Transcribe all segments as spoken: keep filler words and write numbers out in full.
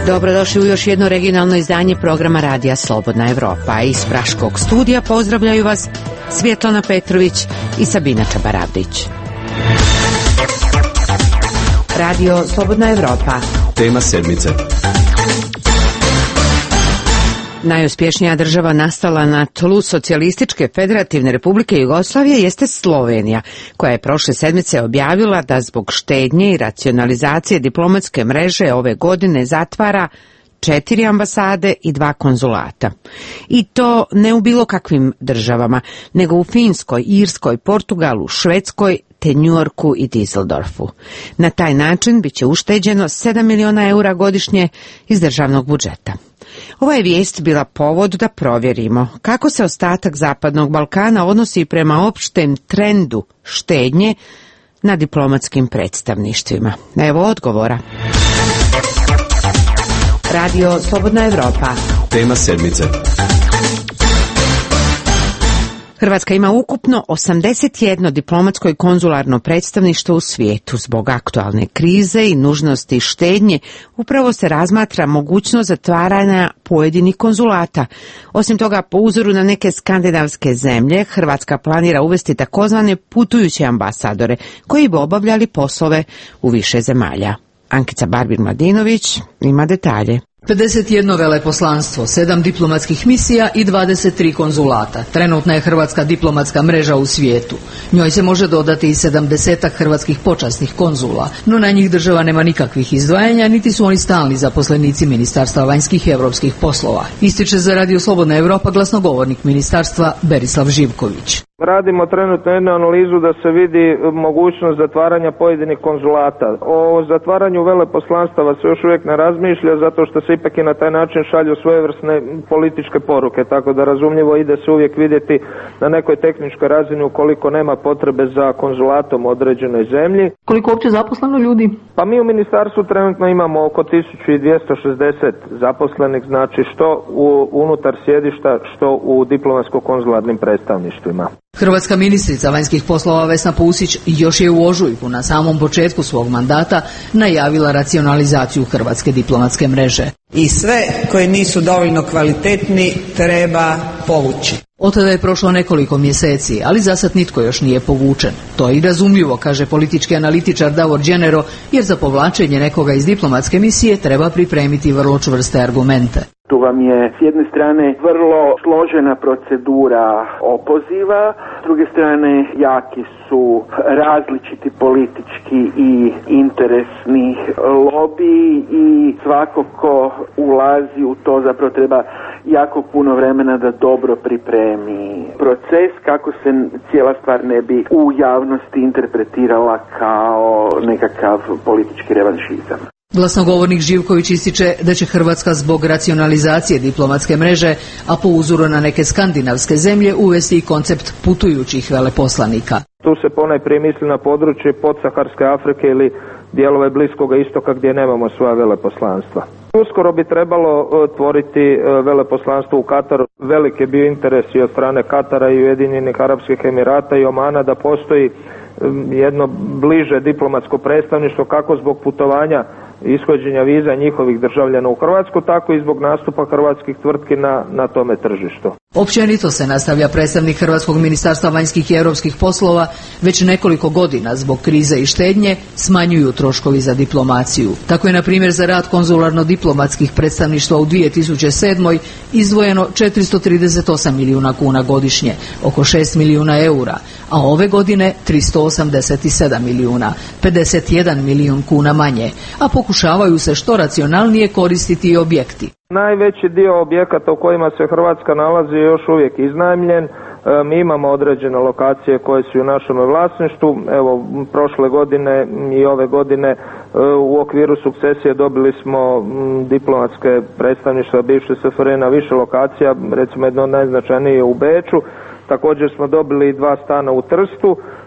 Dobrodošli u još jedno regionalno izdanje programa Radija Slobodna Evropa. Iz Praškog studija pozdravljaju vas Svjetlana Petrović i Sabina Čabaravdić. Radio Slobodna Evropa. Tema sedmice. Najuspješnija država nastala na tlu Socijalističke Federativne Republike Jugoslavije jeste Slovenija, koja je prošle sedmice objavila da zbog štednje i racionalizacije diplomatske mreže ove godine zatvara četiri ambasade i dva konzulata. I to ne u bilo kakvim državama, nego u Finskoj, Irskoj, Portugalu, Švedskoj, te Njujorku i Düsseldorfu. Na taj način biće ušteđeno sedam miliona eura godišnje iz državnog budžeta. Ova je vijest bila povod da provjerimo kako se ostatak Zapadnog Balkana odnosi prema opštem trendu štednje na diplomatskim predstavništvima. Evo odgovora. Radio Slobodna Evropa. Tema sedmice. Hrvatska ima ukupno osamdeset jedno diplomatsko i konzularno predstavništvo u svijetu. Zbog aktualne krize i nužnosti štednje upravo se razmatra mogućnost zatvaranja pojedinih konzulata. Osim toga, po uzoru na neke skandinavske zemlje, Hrvatska planira uvesti takozvane putujuće ambasadore koji bi obavljali poslove u više zemalja. Ankica Barbir-Mladinović ima detalje. pedeset jedno veleposlanstvo, sedam diplomatskih misija i dvadeset tri konzulata. Trenutna je hrvatska diplomatska mreža u svijetu. Njoj se može dodati i sedamdesetak hrvatskih počasnih konzula, no na njih država nema nikakvih izdvajanja, niti su oni stalni zaposlenici Ministarstva vanjskih i europskih poslova. Ističe za Radio Slobodna Evropa glasnogovornik ministarstva Berislav Živković. Radimo trenutno jednu analizu da se vidi mogućnost zatvaranja pojedinih konzulata. O zatvaranju veleposlanstava se još uvijek ne razmišlja, zato što se ipak i na taj način šalju svojevrsne političke poruke, tako da razumljivo ide se uvijek vidjeti na nekoj tehničkoj razini ukoliko nema potrebe za konzulatom u određenoj zemlji. Koliko uopće zaposleno ljudi? Pa mi u ministarstvu trenutno imamo oko tisuću dvjesto šezdeset zaposlenih, znači što u, unutar sjedišta, što u diplomatsko-konzularnim predstavništvima. Hrvatska ministrica vanjskih poslova Vesna Pusić još je u ožujku na samom početku svog mandata najavila racionalizaciju hrvatske diplomatske mreže. I sve koji nisu dovoljno kvalitetni treba povući. Od tada je prošlo nekoliko mjeseci, ali zasad nitko još nije povučen. To je i razumljivo, kaže politički analitičar Davor Đenero, jer za povlačenje nekoga iz diplomatske misije treba pripremiti vrlo čvrste argumente. Tu vam je s jedne strane vrlo složena procedura opoziva, s druge strane jaki su različiti politički i interesni lobiji i svako ko ulazi u to zapravo treba jako puno vremena da dobro pripremi proces kako se cijela stvar ne bi u javnosti interpretirala kao nekakav politički revanšizam. Glasnogovornik Živković ističe da će Hrvatska zbog racionalizacije diplomatske mreže, a po uzoru na neke skandinavske zemlje, uvesti i koncept putujućih veleposlanika. Tu se ponajprije misli na područje podsaharske Afrike ili dijelove Bliskoga istoka gdje nemamo svoja veleposlanstva. Uskoro bi trebalo otvoriti veleposlanstvo u Kataru. Velik je bio interes i od strane Katara i Ujedinjenih Arapskih Emirata i Omana da postoji jedno bliže diplomatsko predstavništvo kako zbog putovanja ishođenja viza njihovih državljana u Hrvatsku, tako i zbog nastupa hrvatskih tvrtki na, na tome tržištu. Općenito se nastavlja predstavnik Hrvatskog ministarstva vanjskih i europskih poslova, već nekoliko godina zbog krize i štednje smanjuju troškovi za diplomaciju. Tako je na primjer za rad konzularno-diplomatskih predstavništva u dvije tisuće sedmoj izdvojeno četiristo trideset osam milijuna kuna godišnje, oko šest milijuna eura, a ove godine tristo osamdeset sedam milijuna, pedeset jedan milijun kuna manje, a pokušavaju se što racionalnije koristiti i objekti. Najveći dio objekata u kojima se Hrvatska nalazi je još uvijek iznajmljen. E, mi imamo određene lokacije koje su u našem vlasništvu. Evo, prošle godine i ove godine e, u okviru sukcesije dobili smo m, diplomatske predstavništva bivše S F R J na više lokacija, recimo jedno od najznačajnije u Beču. Također smo dobili i dva stana u Trstu.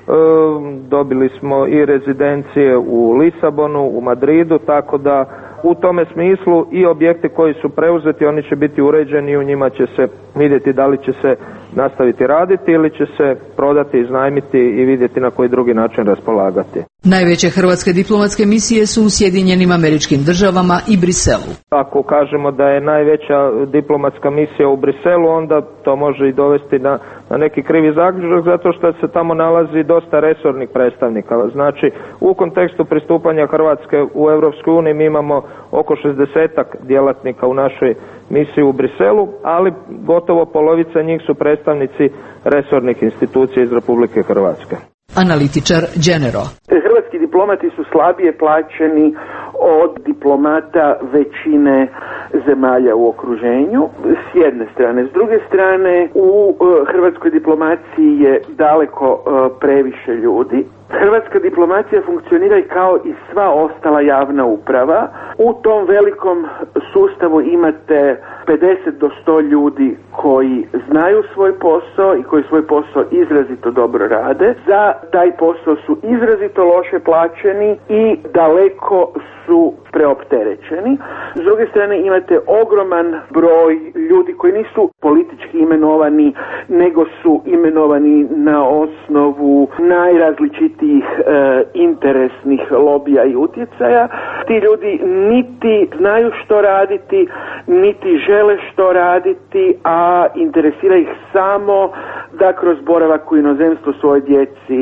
dobili smo i rezidencije u Lisabonu, u Madridu, tako da u tome smislu i objekti koji su preuzeti, oni će biti uređeni i u njima će se vidjeti da li će se nastaviti raditi ili će se prodati, iznajmiti i vidjeti na koji drugi način raspolagati. Najveće hrvatske diplomatske misije su u Sjedinjenim Američkim Državama i Briselu. Ako kažemo da je najveća diplomatska misija u Briselu, onda to može i dovesti na, na neki krivi zaključak, zato što se tamo nalazi dosta resornih predstavnika. Znači, u kontekstu pristupanja Hrvatske u Europskoj uniji mi imamo oko šezdesetak djelatnika u našoj misiji u Briselu, ali gotovo polovica njih su predstavnici resornih institucija iz Republike Hrvatske. Analitičar Genero. Hrvatski diplomati su slabije plaćeni od diplomata većine zemalja u okruženju, s jedne strane. S druge strane, u hrvatskoj diplomaciji je daleko previše ljudi. Hrvatska diplomacija funkcionira i kao i sva ostala javna uprava. U tom velikom sustavu imate pedeset do sto ljudi koji znaju svoj posao i koji svoj posao izrazito dobro rade. Za taj posao su izrazito loše plaćeni i daleko su preopterećeni. S druge strane imate ogroman broj ljudi koji nisu politički imenovani, nego su imenovani na osnovu najrazličitijih e, interesnih lobija i utjecaja. Ti ljudi niti znaju što raditi, niti žele što raditi, a interesira ih samo da kroz boravak u inozemstvu svojoj djeci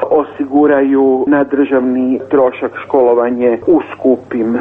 osiguraju na državni trošak školovanje u skupim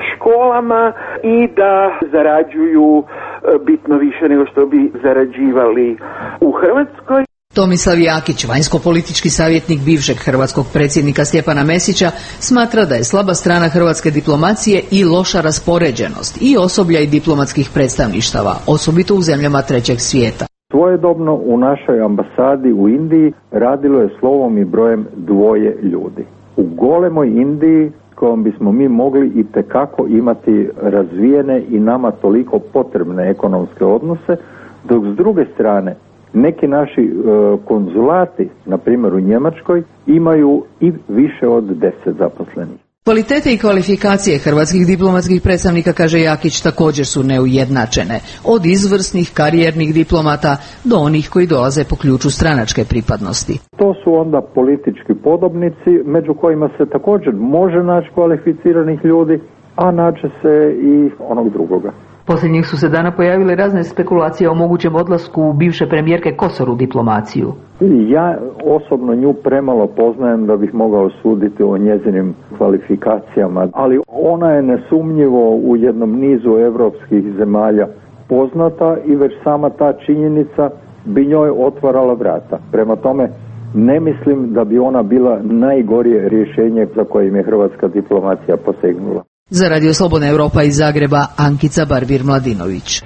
školama i da zarađuju bitno više nego što bi zarađivali u Hrvatskoj. Tomislav Jakić, vanjsko-politički savjetnik bivšeg hrvatskog predsjednika Stjepana Mesića, smatra da je slaba strana hrvatske diplomacije i loša raspoređenost i osoblja i diplomatskih predstavništava, osobito u zemljama trećeg svijeta. Svojedobno u našoj ambasadi u Indiji radilo je slovom i brojem dvoje ljudi. U golemoj Indiji, kojom bismo mi mogli itekako imati razvijene i nama toliko potrebne ekonomske odnose, dok s druge strane neki naši e, konzulati, na primjer u Njemačkoj, imaju i više od deset zaposlenih. Kvalitete i kvalifikacije hrvatskih diplomatskih predstavnika, kaže Jakić, također su neujednačene. Od izvrsnih karijernih diplomata do onih koji dolaze po ključu stranačke pripadnosti. To su onda politički podobnici, među kojima se također može naći kvalificiranih ljudi, a naće se i onog drugoga. Posljednjih su se dana pojavile razne spekulacije o mogućem odlasku bivše premijerke Kosor u diplomaciju. Ja osobno nju premalo poznajem da bih mogao suditi o njezinim kvalifikacijama, ali ona je nesumnjivo u jednom nizu europskih zemalja poznata i već sama ta činjenica bi njoj otvarala vrata. Prema tome, ne mislim da bi ona bila najgorije rješenje za kojim je hrvatska diplomacija posegnula. Za Radio Slobodna Europa iz Zagreba, Ankica Barbir-Mladinović.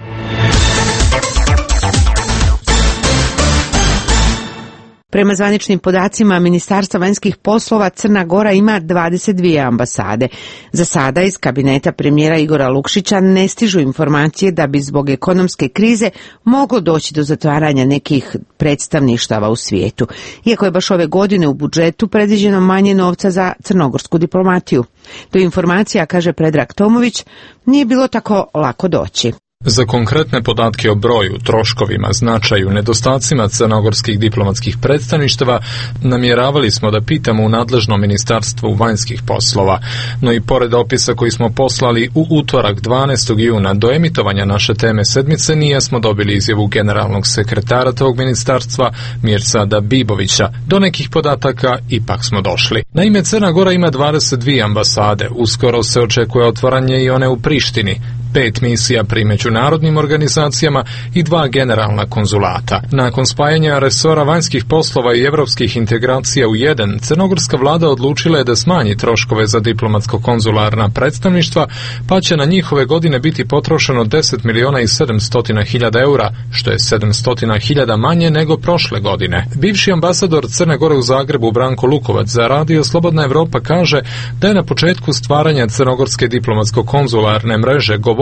Prema zvaničnim podacima Ministarstva vanjskih poslova, Crna Gora ima dvadeset dvije ambasade. Za sada iz kabineta premijera Igora Lukšića ne stižu informacije da bi zbog ekonomske krize moglo doći do zatvaranja nekih predstavništava u svijetu, iako je baš ove godine u budžetu predviđeno manje novca za crnogorsku diplomatiju. Do informacija, kaže Predrag Tomović, nije bilo tako lako doći. Za konkretne podatke o broju, troškovima, značaju, nedostacima crnogorskih diplomatskih predstavništava namjeravali smo da pitamo u nadležnom ministarstvu vanjskih poslova, no i pored opisa koji smo poslali u utorak dvanaestog juna do emitovanja naše teme sedmice, nije smo dobili izjavu generalnog sekretara tog ministarstva Mirsada Bibovića. Do nekih podataka ipak smo došli. Naime, Crna Gora ima dvadeset dvije ambasade, uskoro se očekuje otvaranje i one u Prištini, pet misija pri međunarodnim organizacijama i dva generalna konzulata. Nakon spajanja resora vanjskih poslova i evropskih integracija u jedan, crnogorska vlada odlučila je da smanji troškove za diplomatsko-konzularna predstavništva, pa će na njihove godine biti potrošeno deset miliona i sedamsto hiljada eura, što je sedamsto hiljada manje nego prošle godine. Bivši ambasador Crne Gore u Zagrebu Branko Lukovac za Radio Slobodna Evropa kaže da je na početku stvaranja crnogorske diplomatsko-konzularne mreže govorio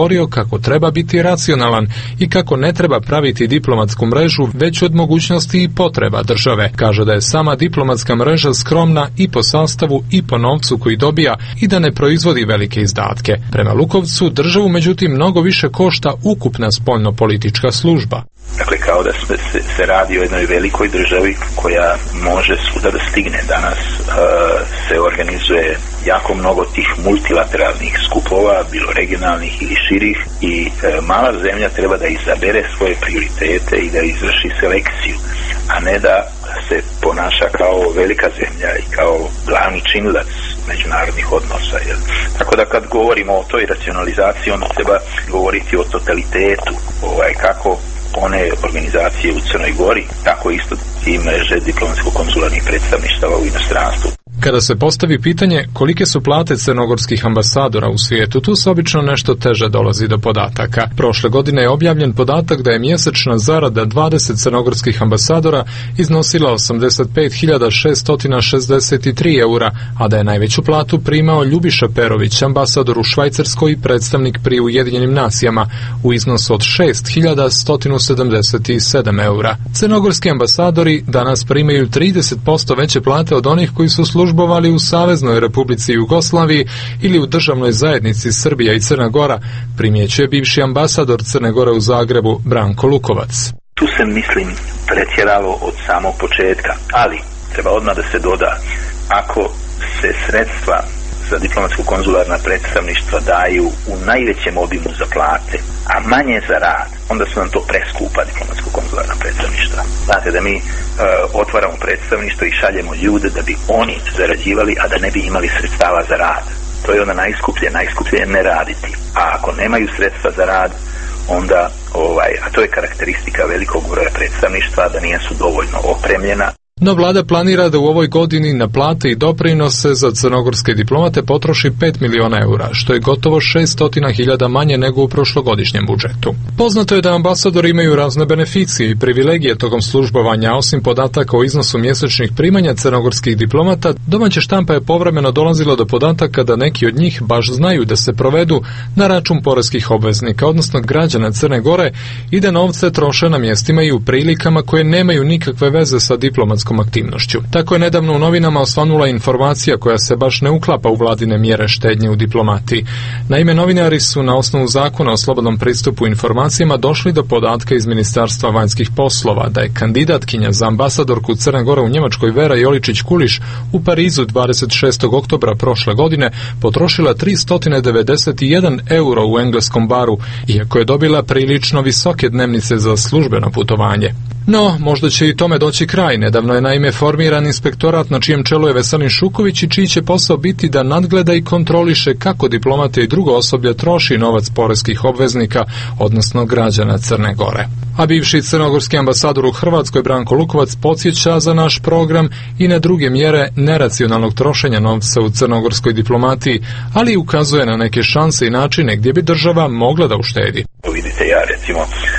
govorio kako treba biti racionalan i kako ne treba praviti diplomatsku mrežu već od mogućnosti i potreba države. Kaže da je sama diplomatska mreža skromna i po sastavu i po novcu koji dobija i da ne proizvodi velike izdatke. Prema Lukovcu, državu međutim mnogo više košta ukupna spoljno-politička služba. Dakle, kao da se, se radi o jednoj velikoj državi koja može svuda da stigne. Danas uh, se organizuje jako mnogo tih multilateralnih skupova, bilo regionalnih ili širih, i uh, mala zemlja treba da izabere svoje prioritete i da izvrši selekciju, a ne da se ponaša kao velika zemlja i kao glavni činilac međunarodnih odnosa. Jel? Tako da kad govorimo o toj racionalizaciji, onda treba govoriti o totalitetu, ovaj, kako one organizacije u Crnoj Gori, tako isto i mreže diplomatsko-konzularnih predstavništava u inostranstvu. Kada se postavi pitanje kolike su plate crnogorskih ambasadora u svijetu, tu se obično nešto teže dolazi do podataka. Prošle godine je objavljen podatak da je mjesečna zarada dvadeset crnogorskih ambasadora iznosila osamdeset pet hiljada šesto šezdeset tri eura, a da je najveću platu primao Ljubiša Perović, ambasador u Švajcarskoj i predstavnik pri Ujedinjenim nacijama, u iznosu od šest hiljada sto sedamdeset sedam eura. Crnogorski ambasadori danas primaju trideset posto veće plate od onih koji su službovali u Saveznoj Republici Jugoslaviji ili u državnoj zajednici Srbija i Crna Gora, primjećuje bivši ambasador Crne Gore u Zagrebu Branko Lukovac. Tu se, mislim, pretjeralo od samog početka, ali treba odmah da se doda, ako se sredstva za diplomatsko-konzularna predstavništva daju u najvećem obimu za plate, a manje za rad, onda su nam to preskupa diplomatsko-konzularna predstavništva. Znate da mi e, otvaramo predstavništvo i šaljemo ljude da bi oni zarađivali, a da ne bi imali sredstava za rad. To je onda najskuplje, najskuplje je ne raditi. A ako nemaju sredstva za rad, onda, ovaj, a to je karakteristika velikog broja predstavništva, da nisu dovoljno opremljena. No vlada planira da u ovoj godini na plate i doprinose za crnogorske diplomate potroši pet miliona eura, što je gotovo šessto hiljada manje nego u prošlogodišnjem budžetu. Poznato je da ambasadori imaju razne beneficije i privilegije tokom službovanja, osim podataka o iznosu mjesečnih primanja crnogorskih diplomata, domaća štampa je povremeno dolazila do podataka da neki od njih baš znaju da se provedu na račun poreskih obveznika, odnosno građana Crne Gore, i da novce troše na mjestima i u prilikama koje nemaju nikakve veze sa diplomatskom aktivnošću. Tako je nedavno u novinama osvanula informacija koja se baš ne uklapa u vladine mjere štednje u diplomatiji. Naime, novinari su na osnovu zakona o slobodnom pristupu informacijama došli do podatka iz Ministarstva vanjskih poslova da je kandidatkinja za ambasadorku Crne Gore u Njemačkoj Vera Joličić-Kuliš u Parizu dvadeset šestog oktobra prošle godine potrošila tristo devedeset jedan euro u engleskom baru, iako je dobila prilično visoke dnevnice za službeno putovanje. No, možda će i tome doći kraj. Nedavno je naime formiran inspektorat na čijem čelu je Veselin Šuković i čiji će posao biti da nadgleda i kontroliše kako diplomate i drugo osoblje troši novac poreskih obveznika, odnosno građana Crne Gore. A bivši crnogorski ambasador u Hrvatskoj Branko Lukovac podsjeća za naš program i na druge mjere neracionalnog trošenja novca u crnogorskoj diplomatiji, ali ukazuje na neke šanse i načine gdje bi država mogla da uštedi. Vidite, ja recimo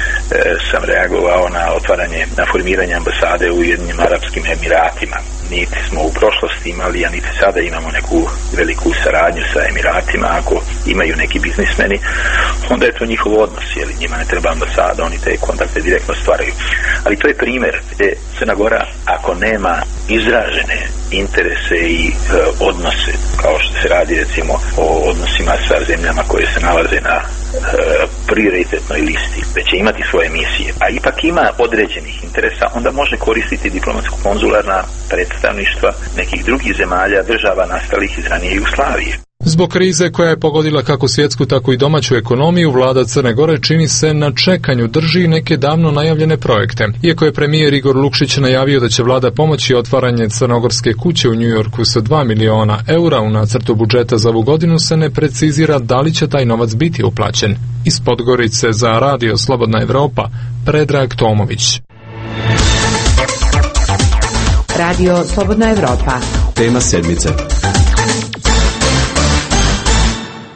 sam reagovao na otvaranje, na formiranje ambasade u Ujedinjenim Arapskim Emiratima. Niti smo u prošlosti imali, a niti sada imamo neku veliku saradnju sa Emiratima. Ako imaju neki biznismeni, onda je to njihov odnos, jer njima ne treba ambasada, oni te kontakte direktno stvaraju. Ali to je primjer gdje Crna Gora, ako nema izražene interese i e, odnose, kao što se radi recimo o odnosima sa zemljama koje se nalaze na e, prioritetnoj listi, već će imati svoje misije, a ipak ima određenih interesa, onda može koristiti diplomatsko-konzularna predstavništva nekih drugih zemalja, država nastalih iz ranije Jugoslavije. Zbog krize koja je pogodila kako svjetsku tako i domaću ekonomiju, vlada Crne Gore čini se na čekanju drži neke davno najavljene projekte. Iako je premijer Igor Lukšić najavio da će vlada pomoći otvaranje crnogorske kuće u Njujorku sa dva miliona eura, u nacrtu budžeta za ovu godinu se ne precizira da li će taj novac biti uplaćen. Iz Podgorice za Radio Slobodna Evropa, Predrag Tomović. Radio Slobodna Evropa. Tema sedmice.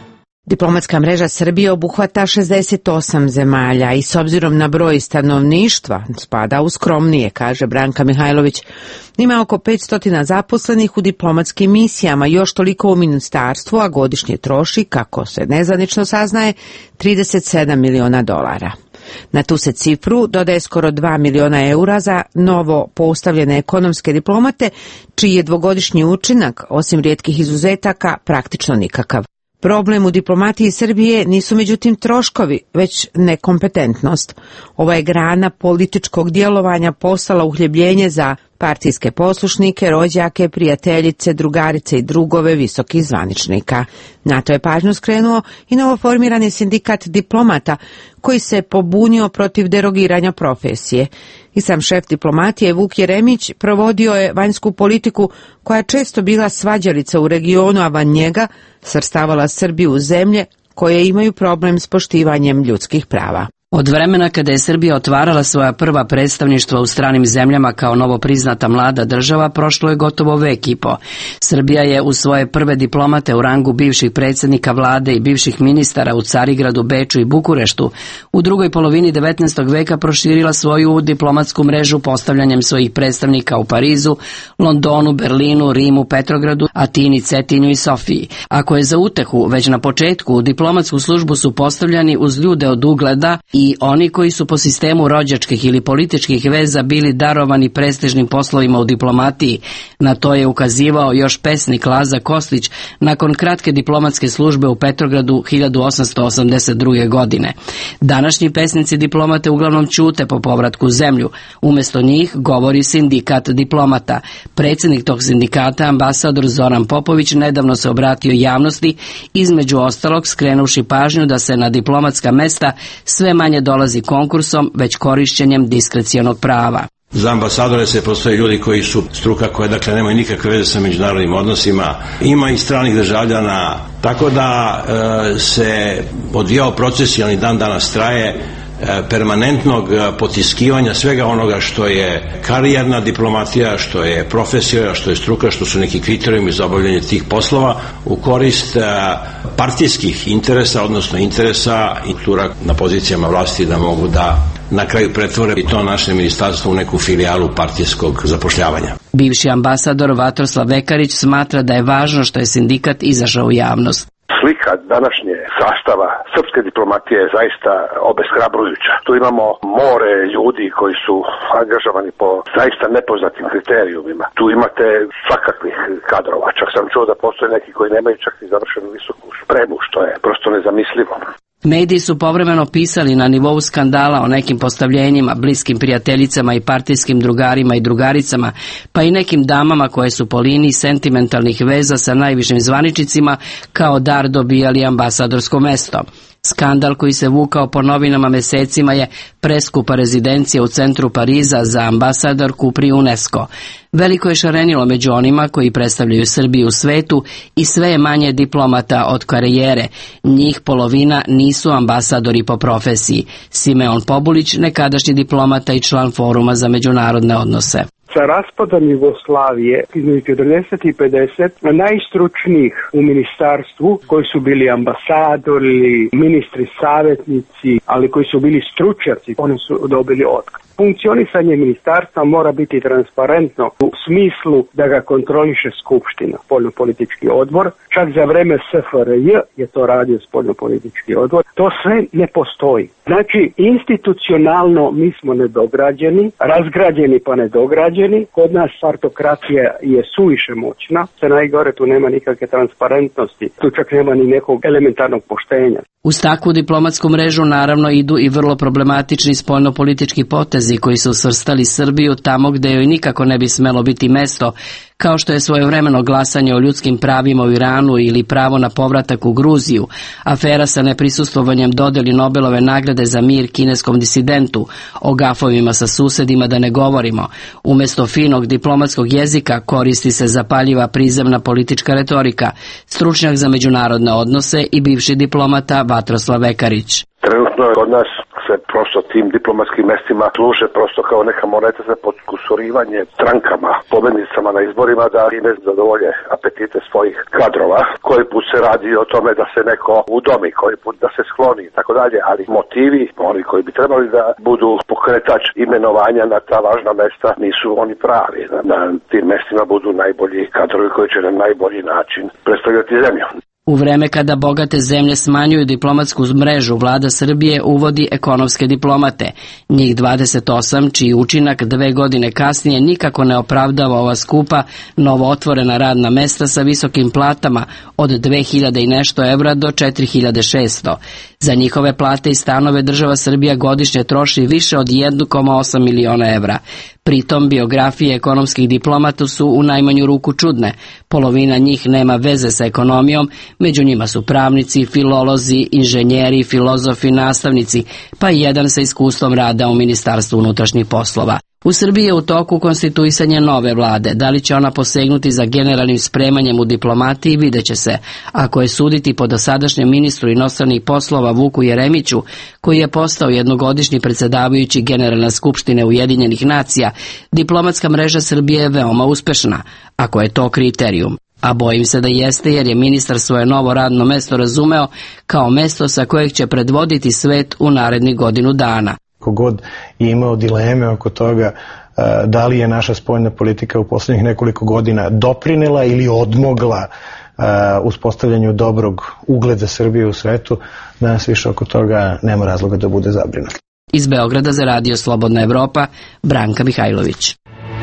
Diplomatska mreža Srbije obuhvata šezdeset osam zemalja i s obzirom na broj stanovništva spada u skromnije, kaže Branka Mihajlović. Ima oko petsto zaposlenih u diplomatskim misijama, još toliko u ministarstvu, a godišnje troši, kako se nezvanično saznaje, trideset sedam miliona dolara. Na tu se cifru dodaje skoro dva miliona eura za novo postavljene ekonomske diplomate, čiji je dvogodišnji učinak, osim rijetkih izuzetaka, praktično nikakav. Problem u diplomatiji Srbije nisu međutim troškovi, već nekompetentnost. Ova je grana političkog djelovanja postala uhljebljenje za partijske poslušnike, rođake, prijateljice, drugarice i drugove visokih zvaničnika. Na to je pažnju skrenuo i novoformirani sindikat diplomata, koji se pobunio protiv derogiranja profesije. I sam šef diplomatije Vuk Jeremić provodio je vanjsku politiku koja je često bila svađalica u regionu, a van njega svrstavala Srbiju u zemlje koje imaju problem s poštivanjem ljudskih prava. Od vremena kada je Srbija otvarala svoja prva predstavništva u stranim zemljama kao novo priznata mlada država, prošlo je gotovo vek i po. Srbija je u svoje prve diplomate u rangu bivših predsjednika vlade i bivših ministara u Carigradu, Beču i Bukureštu u drugoj polovini devetnaestog veka proširila svoju diplomatsku mrežu postavljanjem svojih predstavnika u Parizu, Londonu, Berlinu, Rimu, Petrogradu, Atini, Cetinju i Sofiji. Ako je za utehu, već na početku u diplomatsku službu su postavljani uz ljude od ugleda i oni koji su po sistemu rođačkih ili političkih veza bili darovani prestižnim poslovima u diplomatiji. Na to je ukazivao još pesnik Laza Kostić nakon kratke diplomatske službe u Petrogradu hiljadu osamsto osamdeset druge. godine. Današnji pesnici diplomate uglavnom ćute po povratku u zemlju. Umjesto njih govori sindikat diplomata. Predsjednik tog sindikata, ambasador Zoran Popović, nedavno se obratio javnosti, između ostalog skrenuši pažnju da se na diplomatska mesta sve manje dolazi konkursom, već korišćenjem diskrecionog prava. Za ambasadore se postoje ljudi koji su struka koje dakle nemaju nikakve veze sa međunarodnim odnosima, ima i stranih državljana, tako da e, se odvijao proces i on i dan danas traje permanentnog potiskivanja svega onoga što je karijerna diplomatija, što je profesija, što je struka, što su neki kriterijumi za obavljanje tih poslova u korist partijskih interesa, odnosno interesa i tura na pozicijama vlasti da mogu da na kraju pretvore i to naše ministarstvo u neku filijalu partijskog zapošljavanja. Bivši ambasador Vatroslav Vekarić smatra da je važno što je sindikat izašao u javnost. Slika današnje sastava srpske diplomatije je zaista obeshrabrujuća. Tu imamo more ljudi koji su angažovani po zaista nepoznatim kriterijumima. Tu imate svakakvih kadrova. Čak sam čuo da postoje neki koji nemaju čak i završenu visoku spremu, što je prosto nezamislivo. Mediji su povremeno pisali na nivou skandala o nekim postavljenjima, bliskim prijateljicama i partijskim drugarima i drugaricama, pa i nekim damama koje su po liniji sentimentalnih veza sa najvišim zvaničnicima kao dar dobijali ambasadorsko mesto. Skandal koji se vukao po novinama mesecima je preskupa rezidencija u centru Pariza za ambasadorku pri UNESCO. Veliko je šarenilo među onima koji predstavljaju Srbiju u svetu i sve je manje diplomata od karijere. Njih polovina nisu ambasadori po profesiji. Simeon Pobulić, nekadašnji diplomata i član Foruma za međunarodne odnose. Sa raspadom Jugoslavije između četrdeset i pedeset najstručnijih u ministarstvu koji su bili ambasadori, ministri, savjetnici, ali koji su bili stručnjaci, oni su dobili otkaz. Funkcionisanje ministarstva mora biti transparentno u smislu da ga kontroliše Skupština, spoljnopolitički odbor. Čak za vreme S F R J je to radio spoljnopolitički odbor. To sve ne postoji. Znači, institucionalno mi smo nedograđeni, razgrađeni pa nedograđeni. Kod nas partokracija je suviše moćna, se najgore tu nema nikakve transparentnosti, tu čak nema ni nekog elementarnog poštenja. Uz takvu diplomatsku mrežu naravno idu i vrlo problematični spoljnopolitički potezi koji su svrstali Srbiju tamo gde joj nikako ne bi smelo biti mesto, kao što je svojevremeno glasanje o ljudskim pravima u Iranu ili pravo na povratak u Gruziju, afera sa neprisustvovanjem dodeli Nobelove nagrade za mir kineskom disidentu, o gafovima sa susedima da ne govorimo. Umjesto finog diplomatskog jezika koristi se zapaljiva prizemna politička retorika, stručnjak za međunarodne odnose i bivši diplomata Vatroslav Vekarić. Trenutno je kod nas se prosto tim diplomatskim mestima služe prosto kao neka moneta za podkusurivanje strankama, pobednicama na izborima da time zadovolje apetite svojih kadrova. Koji put se radi o tome da se neko udomi, koji put da se skloni i tako dalje, ali motivi, oni koji bi trebali da budu pokretač imenovanja na ta važna mesta, nisu oni pravi. Da na tim mestima budu najbolji kadrovi koji će na najbolji način predstavljati zemlju. U vreme kada bogate zemlje smanjuju diplomatsku mrežu, vlada Srbije uvodi ekonomske diplomate. Njih dvadeset osam, čiji učinak dve godine kasnije nikako ne opravdava ova skupa, novo otvorena radna mesta sa visokim platama od dve hiljade i nešto evra do četiri hiljade šesto. Za njihove plate i stanove država Srbija godišnje troši više od jedan zarez osam miliona evra. Pritom biografije ekonomskih diplomata su u najmanju ruku čudne. Polovina njih nema veze sa ekonomijom, među njima su pravnici, filolozi, inženjeri, filozofi, nastavnici, pa i jedan sa iskustvom rada u Ministarstvu unutrašnjih poslova. U Srbiji je u toku konstituisanje nove vlade. Da li će ona posegnuti za generalnim spremanjem u diplomatiji, vidjet će se. Ako je suditi po dosadašnjem ministru inostranih poslova Vuku Jeremiću, koji je postao jednogodišnji predsjedavajući Generalne skupštine Ujedinjenih nacija, diplomatska mreža Srbije je veoma uspešna, ako je to kriterijum. A bojim se da jeste, jer je ministar svoje novo radno mesto razumeo kao mesto sa kojeg će predvoditi svet u narednih godinu dana. Kogod je imao dileme oko toga da li je naša spoljna politika u posljednjih nekoliko godina doprinela ili odmogla uspostavljanju dobrog ugleda Srbije u svetu, danas više oko toga nema razloga da bude zabrinut. Iz Beograda za Radio Slobodna Evropa, Branka Mihajlović.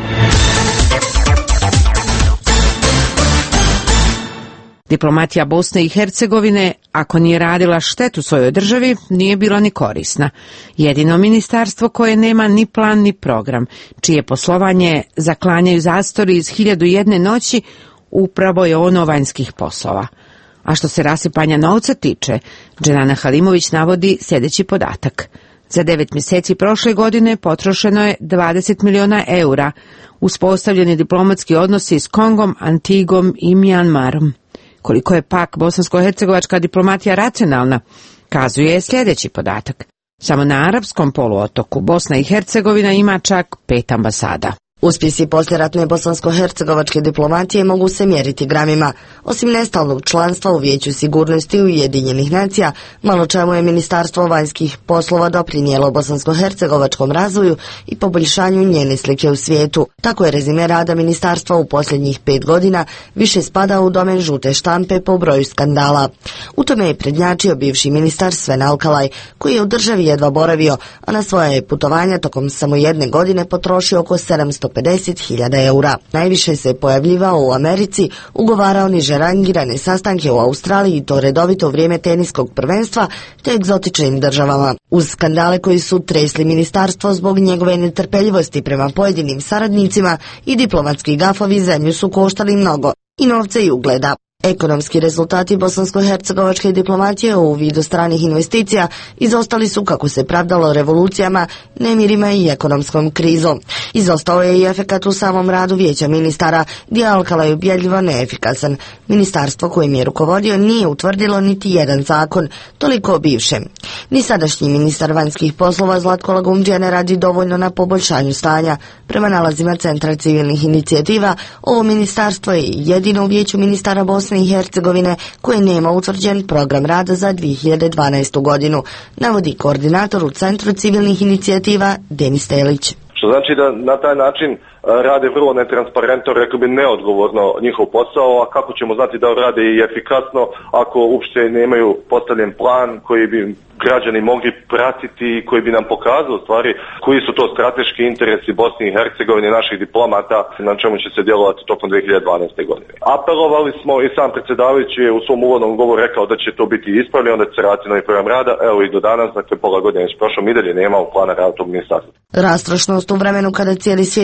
Diplomatija Bosne i Hercegovine, ako nije radila štetu svojoj državi, nije bila ni korisna. Jedino ministarstvo koje nema ni plan ni program, čije poslovanje zaklanjaju zastori iz hiljadu i jedne noći, upravo je ono vanjskih poslova. A što se rasipanja novca tiče, Dženana Halimović navodi sljedeći podatak. Za devet mjeseci prošle godine potrošeno je dvadeset miliona eura, uspostavljeni diplomatski odnosi s Kongom, Antigom i Mjanmarom. Koliko je pak bosansko-hercegovačka diplomatija racionalna, kazuje sljedeći podatak. Samo na arapskom poluotoku Bosna i Hercegovina ima čak pet ambasada. Uspjesi poslijeratne bosansko-hercegovačke diplomatije mogu se mjeriti gramima. Osim nestalnog članstva u Vijeću sigurnosti Ujedinjenih nacija, malo čemu je Ministarstvo vanjskih poslova doprinijelo bosansko-hercegovačkom razvoju i poboljšanju njene slike u svijetu. Tako je rezime rada ministarstva u posljednjih pet godina više spada u domen žute štampe po broju skandala. U tome je prednjačio bivši ministar Sven Alkalaj, koji je u državi jedva boravio, a na svoje putovanja tokom samo jedne godine potrošio oko sedamsto pedeset hiljada eura. Najviše se pojavljivao u Americi, ugovarao niže rangirane sastanke u Australiji i to redovito u vrijeme teniskog prvenstva te egzotičnim državama. Uz skandale koji su tresli ministarstvo zbog njegove netrpeljivosti prema pojedinim saradnicima i diplomatski gafovi zemlju su koštali mnogo, i novca i ugleda. Ekonomski rezultati bosansko-hercegovačke diplomatije u vidu stranih investicija izostali su, kako se pravdalo, revolucijama, nemirima i ekonomskom krizom. Izostao je i efekat u samom radu Vijeća ministara, gdje Alkalaj je ubjedljivo neefikasan. Ministarstvo kojim je rukovodio nije utvrdilo niti jedan zakon, toliko o bivšem. Ni sadašnji ministar vanjskih poslova Zlatko Lagumdžija ne radi dovoljno na poboljšanju stanja. Prema nalazima Centra civilnih inicijativa, ovo ministarstvo je jedino u Vijeću ministara Bosne i Hercegovine koje nema utvrđen program rada za dvije hiljade dvanaestu godinu, navodi koordinator u Centru civilnih inicijativa Denis Telić. Što znači da na taj način rade vrlo netransparentno, rekao bi neodgovorno njihov posao, a kako ćemo znati da rade i efikasno ako uopšte nemaju postavljen plan koji bi građani mogli pratiti i koji bi nam pokazao stvari koji su to strateški interesi Bosne i Hercegovine, naših diplomata, na čemu će se djelovati tokom dvije hiljade dvanaeste. godine. Apelovali smo i sam predsjedavajući je u svom uvodnom govoru rekao da će to biti ispravljeno, da će se raditi novi program rada, evo i do danas, dakle pola godine s prošlom i dalje nemamo plana rada tog ministarstva. Rastrošnost u vremenu kada cijeli svijet racionalno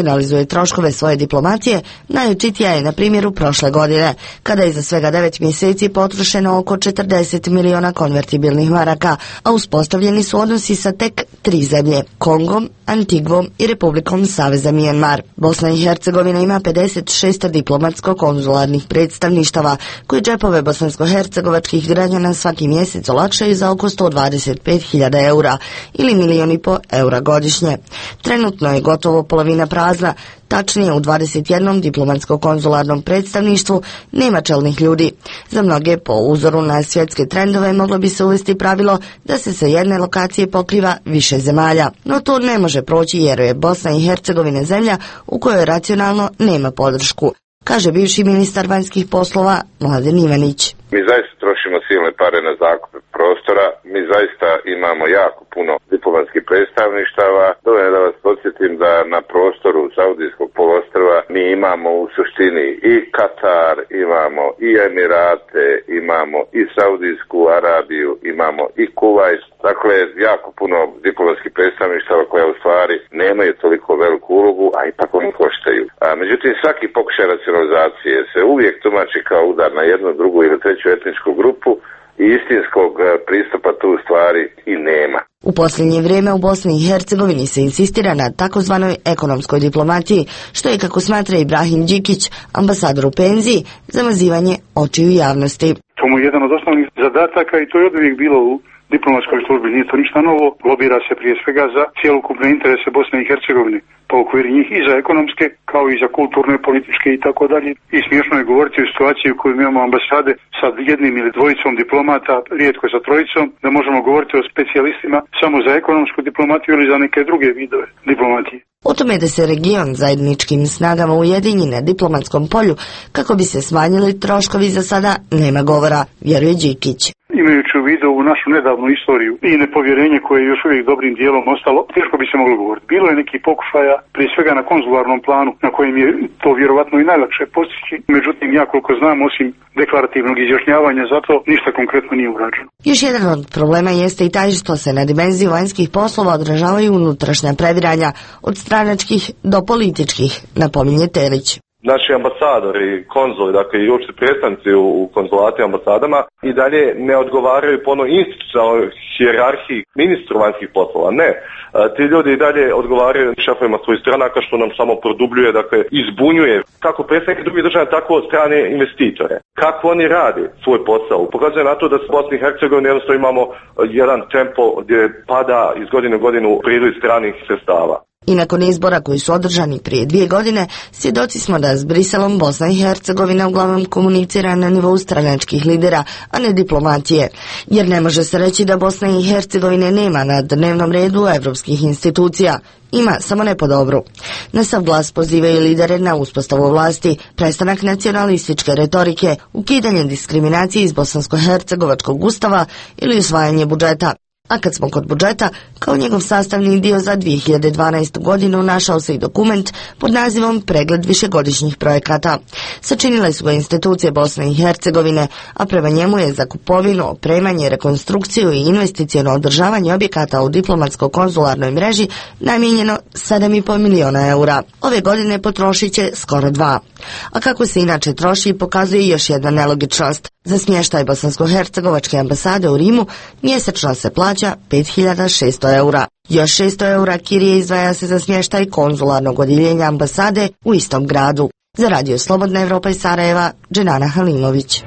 racionalizuje troškove svoje diplomatije, najočitija je na primjeru prošle godine, kada je za svega devet mjeseci potrošeno oko četrdeset miliona konvertibilnih maraka, a uspostavljeni su odnosi sa tek tri zemlje, Kongom, Antigvom i Republikom Saveza Mijanmar. Bosna i Hercegovina ima pedeset šest diplomatsko-konzularnih predstavništava, koji džepove bosansko-hercegovačkih građana svaki mjesec olakšaju za oko sto dvadeset pet hiljada eura ili milijun i po eura godišnje. Trenutno je gotovo polovina prazna, tačnije u dvadeset jednom diplomatsko-konzularnom predstavništvu nema čelnih ljudi. Za mnoge, po uzoru na svjetske trendove, moglo bi se uvesti pravilo da se sa jedne lokacije pokriva više zemalja. No to ne može proći jer je Bosna i Hercegovina zemlja u kojoj racionalno nema podršku, kaže bivši ministar vanjskih poslova Mladen Ivanić. Mi zaista trošimo silne pare na zakup prostora, mi zaista imamo jako puno diplomatskih predstavništava. Dovoljno da vas podsjetim da na prostoru Saudijskog poluostrva mi imamo u suštini i Katar, imamo i Emirate, imamo i Saudijsku Arabiju, imamo i Kuvajt. Dakle, jako puno diplomatskih predstavništava koja u stvari nemaju toliko veliku ulogu, a ipak oni koštaju. A, međutim, svaki pokušaj racionalizacije se uvijek tumači kao udar na jednu, drugu ili treću etničku grupu i istinskog pristupa tu stvari i nema. U posljednje vrijeme u Bosni i Hercegovini se insistira na takozvanoj ekonomskoj diplomatiji, što je, kako smatra Ibrahim Đikić, ambasador u penziji, zamazivanje očiju javnosti. To mu je jedan od osnovnih zadataka i to je uvijek bilo u diplomatskoj službi. Nije to ništa novo, lobira se prije svega za cjelokupne interese Bosne i Hercegovine, pa u okviru njih i za ekonomske, kao i za kulturne, političke i tako dalje. I smiješno je govoriti o situaciji u kojoj imamo ambasade sa jednim ili dvojicom diplomata, rijetko sa trojicom, da možemo govoriti o specijalistima samo za ekonomsku diplomatiju ili za neke druge vidove diplomatije. O tome da se region zajedničkim snagama ujedinji na diplomatskom polju kako bi se smanjili troškovi, za sada nema govora, vjeruje Đikić. Imajući u vidu u našu nedavnu istoriju i nepovjerenje koje je još uvijek dobrim dijelom ostalo, teško bi se moglo govoriti. Bilo je neki pokušaja, prije svega na konzularnom planu, na kojem je to vjerovatno i najlakše postići. Međutim, ja koliko znam, osim deklarativnog izjašnjavanja, zato ništa konkretno nije urađeno. Još jedan od problema jeste i taj što se na dimenziju vanjskih poslova odražavaju unutrašnja previranja od stranačkih do političkih, napominje Telić. Naši ambasadori, konzuli, dakle i uopšte predstavnici u konzulatima, ambasadama i dalje ne odgovaraju po onoj institucionalnoj hijerarhiji ministru vanjskih poslova. Ne, ti ljudi i dalje odgovaraju šefovima svojih stranaka, što nam samo produbljuje, dakle izbunjuje kako predstavnike drugih država, tako od strane investitore. Kako oni rade svoj posao? Pokazuje na to da u Bosni i Hercegovini jednostavno imamo jedan tempo gdje pada iz godine u godinu priliv stranih sredstava. I nakon izbora koji su održani prije dvije godine, svjedoci smo da s Briselom Bosna i Hercegovina uglavnom komunicira na nivou stranačkih lidera, a ne diplomatije. Jer ne može se reći da Bosna i Hercegovine nema na dnevnom redu evropskih institucija. Ima, samo ne po dobru. Na sav glas pozivaju lidere na uspostavu vlasti, prestanak nacionalističke retorike, ukidanje diskriminacije iz bosansko-hercegovačkog ustava ili usvajanje budžeta. A kad smo kod budžeta, kao njegov sastavni dio za dvije hiljade dvanaestu. godinu našao se i dokument pod nazivom Pregled višegodišnjih projekata. Sačinile su ga institucije Bosne i Hercegovine, a prema njemu je za kupovinu, opremanje, rekonstrukciju i investiciono održavanje objekata u diplomatsko-konzularnoj mreži namijenjeno sedam i pol miliona eura. Ove godine potrošit će skoro dva. A kako se inače troši, pokazuje još jedna nelogičnost. Za smještaj bosansko-hercegovačke ambasade u Rimu mjesečno se plaća pet hiljada šesto eura. Još šesto eura kirije izdvaja se za smještaj konzularnog odjeljenja ambasade u istom gradu. Za radio Slobodna Evropa iz Sarajeva, Dženana Halimović.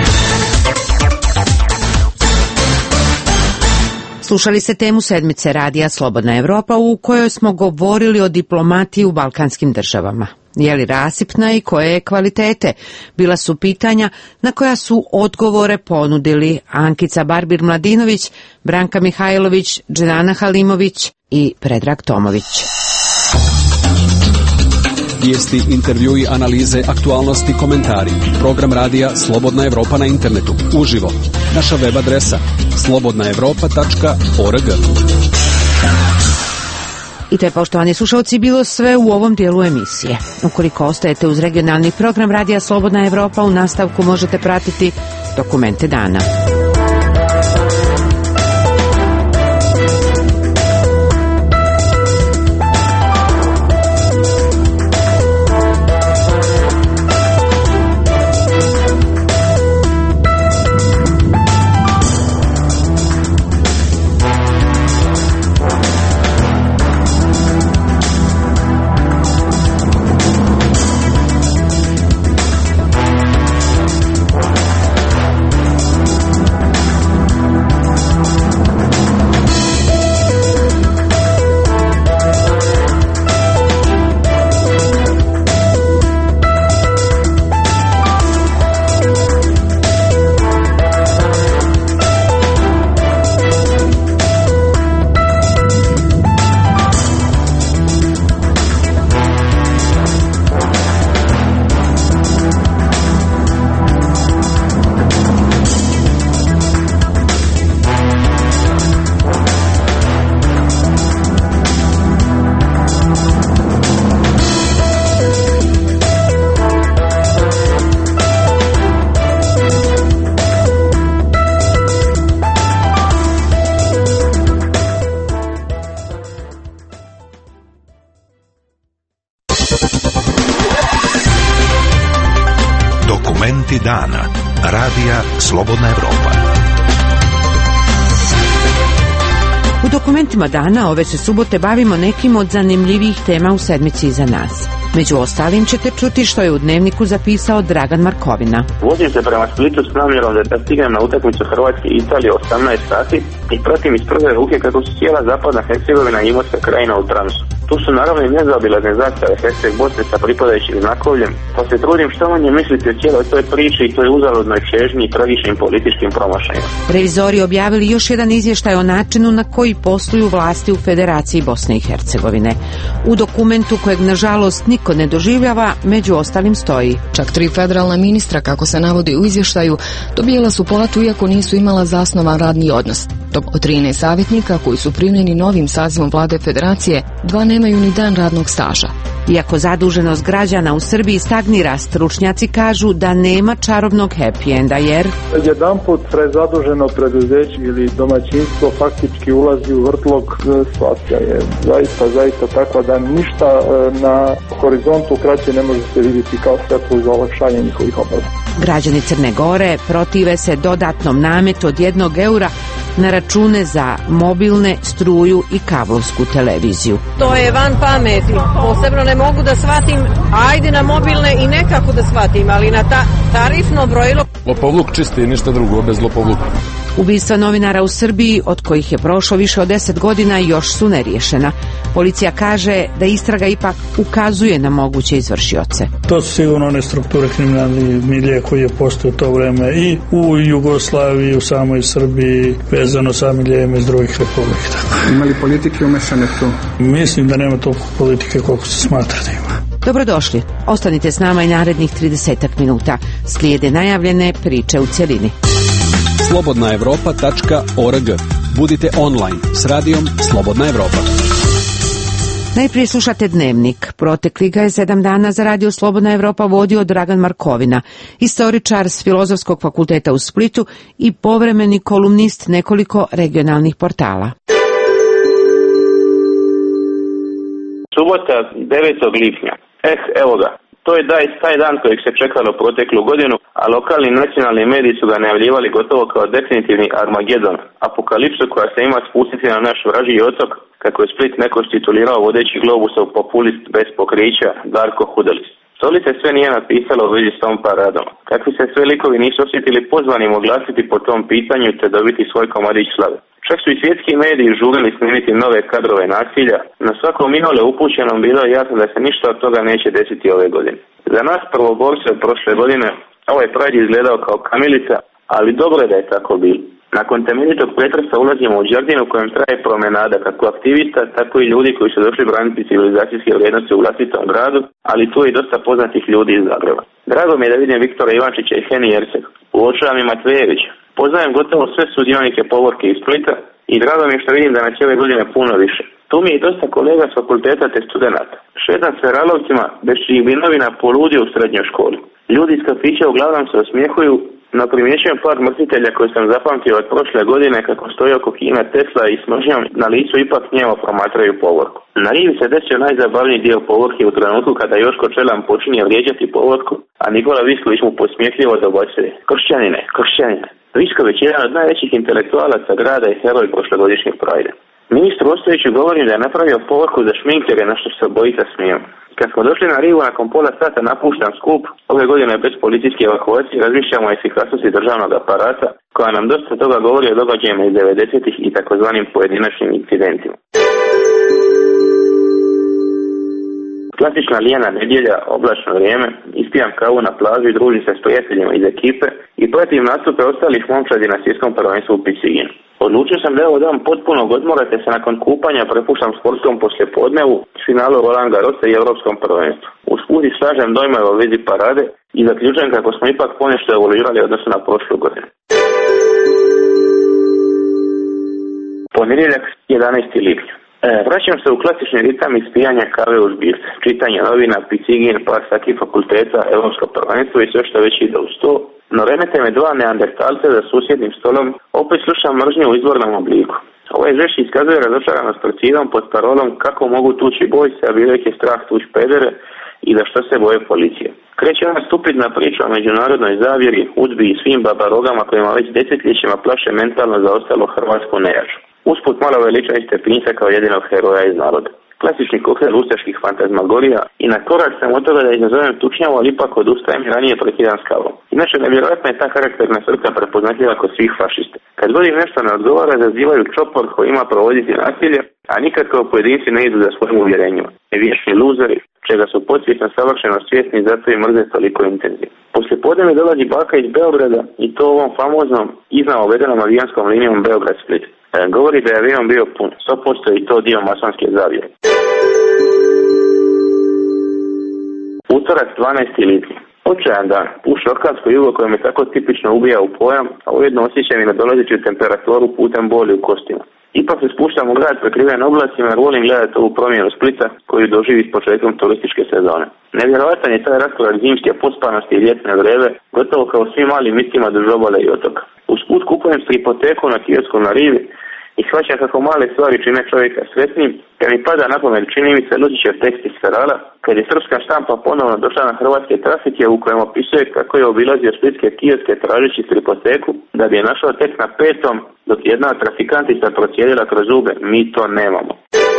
Slušali ste temu sedmice radija Slobodna Evropa u kojoj smo govorili o diplomatiji u balkanskim državama. Je li rasipna i koje je kvalitete? Bila su pitanja na koja su odgovore ponudili Ankica Barbir-Mladinović, Branka Mihajlović, Dženana Halimović i Predrag Tomović. Vijesti, intervjui, analize, aktualnosti, komentari. Program radija Slobodna Evropa na internetu. Uživo. Naša web adresa slobodna evropa tačka org. I to je, poštovani slušalci, bilo sve u ovom dijelu emisije. Ukoliko ostajete uz regionalni program radija Slobodna Evropa, u nastavku možete pratiti Dokumente dana. Dokumenti dana. Radija Slobodna Evropa. U dokumentima dana ove se subote bavimo nekim od zanimljivih tema u sedmici iza nas. Među ostalim ćete čuti što je u Dnevniku zapisao Dragan Markovina. Vozim se prema Splitu s namjerom da stignem na utakmicu Hrvatske i Italije osamnaest sati i pratim iz prve ruke kako se cijela zapadna Hercegovina i Imotska krajina u transu. Tu su naravno i nezaobilazne zastave Herceg Bosne sa pripadajućim znakovljem, pa se trudim što manje misliti o cijeloj toj priči i toj uzaludnoj čežnji i tragičnim političkim promašajima. Revizori objavili još jedan izvještaj o načinu na koji posluju vlasti u Federaciji Bosne i Hercegovine. U dokumentu kojeg nažalost niko ne doživljava, među ostalim stoji: čak tri federalna ministra, kako se navodi u izvještaju, dobijala su platu iako nisu imala zasnovan radni odnos. Dok od trinaest savjetnika koji su primljeni novim sazivom vlade Federacije, dva nemaju ni dan radnog staža. Iako zaduženost građana u Srbiji stagnira, stručnjaci kažu da nema čarobnog happy enda, jer jedanput prezaduženo preduzeće ili domaćinstvo faktički ulazi u vrtlog. Situacija je zaista, zaista takva da ništa na horizontu kraće ne može se vidjeti kao svetlo za olakšanje njihovih obaveza. Građani Crne Gore protive se dodatnom nametu od jednog eura na račune za mobilne, struju i kablovsku televiziju. To je van pameti. Posebno ne mogu da shvatim, ajde na mobilne i nekako da shvatim, ali na ta tarifno brojilo. Lopovluk čisti, ništa drugo, bez lopovluka. Ubistva novinara u Srbiji, od kojih je prošlo više od deset godina, još su neriješena. Policija kaže da istraga ipak ukazuje na moguće izvršioce. To su sigurno one strukture kriminalnih milije koji je postao u to vreme i u Jugoslaviji, u samoj Srbiji, vezano sa milijema iz drugih republika. Ima li politike umešane tu? Mislim da nema toliko politike koliko se smatra da ima. Dobrodošli. Ostanite s nama i narednih tridesetak minuta. Slijede najavljene priče u cjelini. slobodna evropa tačka org. Budite online s radijom Slobodna Evropa. Najprije slušate Dnevnik. Protekli ga je sedam dana za radio Slobodna Evropa vodio Dragan Markovina, istoričar s Filozofskog fakulteta u Splitu i povremeni kolumnist nekoliko regionalnih portala. Subota devetog lipnja. Eh, evo ga. To je daj, taj dan kojeg se čekalo proteklu godinu, a lokalni i nacionalni mediji su ga najavljivali gotovo kao definitivni Armagedon, apokalipsu koja se ima spustiti na naš vražji otok, kako je Split nekoć titulirao vodeći globusov populist bez pokrića Darko Hudelić. Stolice sve nije napisalo u vezi s tom paradom. Kakvi se sve likovi nisu osjetili pozvanim oglasiti po tom pitanju te dobiti svoj komadić slave. Čak su i svjetski mediji žurili snimiti nove kadrove nasilja, na svakom minole upućenom bilo je jasno da se ništa od toga neće desiti ove godine. Za nas prvoborce od prošle godine ovaj Pride izgledao kao kamilica, ali dobro je da je tako bilo. Nakon temeljitog pretresa ulazimo u Đardinu u kojem traje promenada kako aktivista, tako i ljudi koji su došli braniti civilizacijske vrijednosti u vlastitom gradu, ali tu je i dosta poznatih ljudi iz Zagreba. Drago mi je da vidim Viktora Ivančića i Heni Erceg. Uočavam i Matvejevića. Poznajem gotovo sve sudionike povorke iz Splita i drago mi je što vidim da nas ove godine puno više. Tu mi je i dosta kolega s fakulteta te studenata. Šetam se Ralovcima, bez čijih bi novina poludio u srednjoj školi. Ljudi iz kafića uglavnom se osmijehuju, no primjećujem par mrzitelja koje sam zapamtio od prošle godine kako stoji oko kina Tesla i s mržnjom na licu ipak njemo promatraju povorku. Na rivi se desio najzabavniji dio povorke u trenutku kada Joško Čelan počinje vrijeđati povorku, a Nikola Visković mu posmijehljivo dobacuje: kršćanine, kršćanine. Visković je jedan od najvećih intelektualaca grada i heroj prošlogodišnjeg Prajda. Ministru Ostojiću govorim da je napravio povorku za šminkere, na što se obojica smijem. Kad smo došli na rivu, nakon pola sata napuštam skup, ove godine bez policijske evakuacije razmišljamo o efikasnosti državnog aparata, koja nam dosta toga govori o događajima iz devedesetih i takozvanim pojedinačnim incidentima. Klasična lijena nedjelja, oblačno vrijeme, ispijam kavu na plaži i družim se s prijateljima iz ekipe i pratim nastupe ostalih momčadi na svjetskom prvenstvu u Piciginu. Odlučio sam da ovo dan potpunog odmora te se nakon kupanja prepuštam sportskom poslijepodnevu, finalu Roland Garrosa i Europskom prvenstvu. Uz put slažem dojmove o vezi parade i zaključujem kako smo ipak ponešto evoluirali odnosno na prošlu godinu. Ponedjeljak jedanaesti lipnja. E, vraćam se u klasični ritam ispijanja kave u zbirce, čitanje novina, Picigin, par sati fakulteta, Europsko prvenstvo i sve što već ide uz to. No remete me dva neandertalce za susjednim stolom, opet slušam mržnju u izvornom obliku. Ovaj žeš iskazuje razočaranost pred cidom pod parolom kako mogu tući bojse, a bilo je strah tući pedere, i za što se boje policije. Kreće ona stupidna priča o međunarodnoj zavjeri, udbi i svim babarogama kojima već desetljećima plaše mentalno zaostalo hrvatsko nejač. Usput malo veliča i Stepinca kao jedinog heroja iz naroda. Klasični koktel ustaških fantazmagorija i na korak sam od toga da izazovem tučnjavu, ali ipak odustajem i ranije prekidan s kavom. Inače, nevjerojatno je ta karakterna srca prepoznatljiva kod svih fašista. Kad god im nešto ne odgovara, zazivaju čopor koji ima provoditi nasilje, a nikad kao pojedinci ne idu za svojim uvjerenjima. Vječni luzeri, čega su podsvjesno savršeno svjesni i zato im mrze toliko intenzivno. Poslije podne dolazi baka iz Beograda i to ovom famoznom iznao vedenom avijanskom linijom Beograd-Split. E, govori da je avion bio pun, sto posto i to dio masonske zavjere. Utorak dvanaesti lipnja. Očajan dan, puše orkansko jugo koje me tako tipično ubija u pojam, a ujedno osjećam i nadolazeću temperaturu putem boli u kostima. Ipak se spuštam u grad prekriven oblacima jer volim gledati ovu promjenu Splita koju doživi s početkom turističke sezone. Nevjerojatan je taj raskorak zimske pospanosti i ljetne vreve, gotovo kao svim malim mistima duž obale i otoka. Usput kupujem se hipoteku na kiosku na rivi i shvaćam kako male stvari čine čovjeka sretnim, kad mi pada na pamet čini mi se Lučićev tekst iz Ferala, kad je srpska štampa ponovno došla na hrvatske trafike u kojem opisuje kako je obilazio splitske kioske tražeći hipoteku, da bi je našao tek na petom, dok jedna trafikantica procijedila kroz zube, mi to nemamo.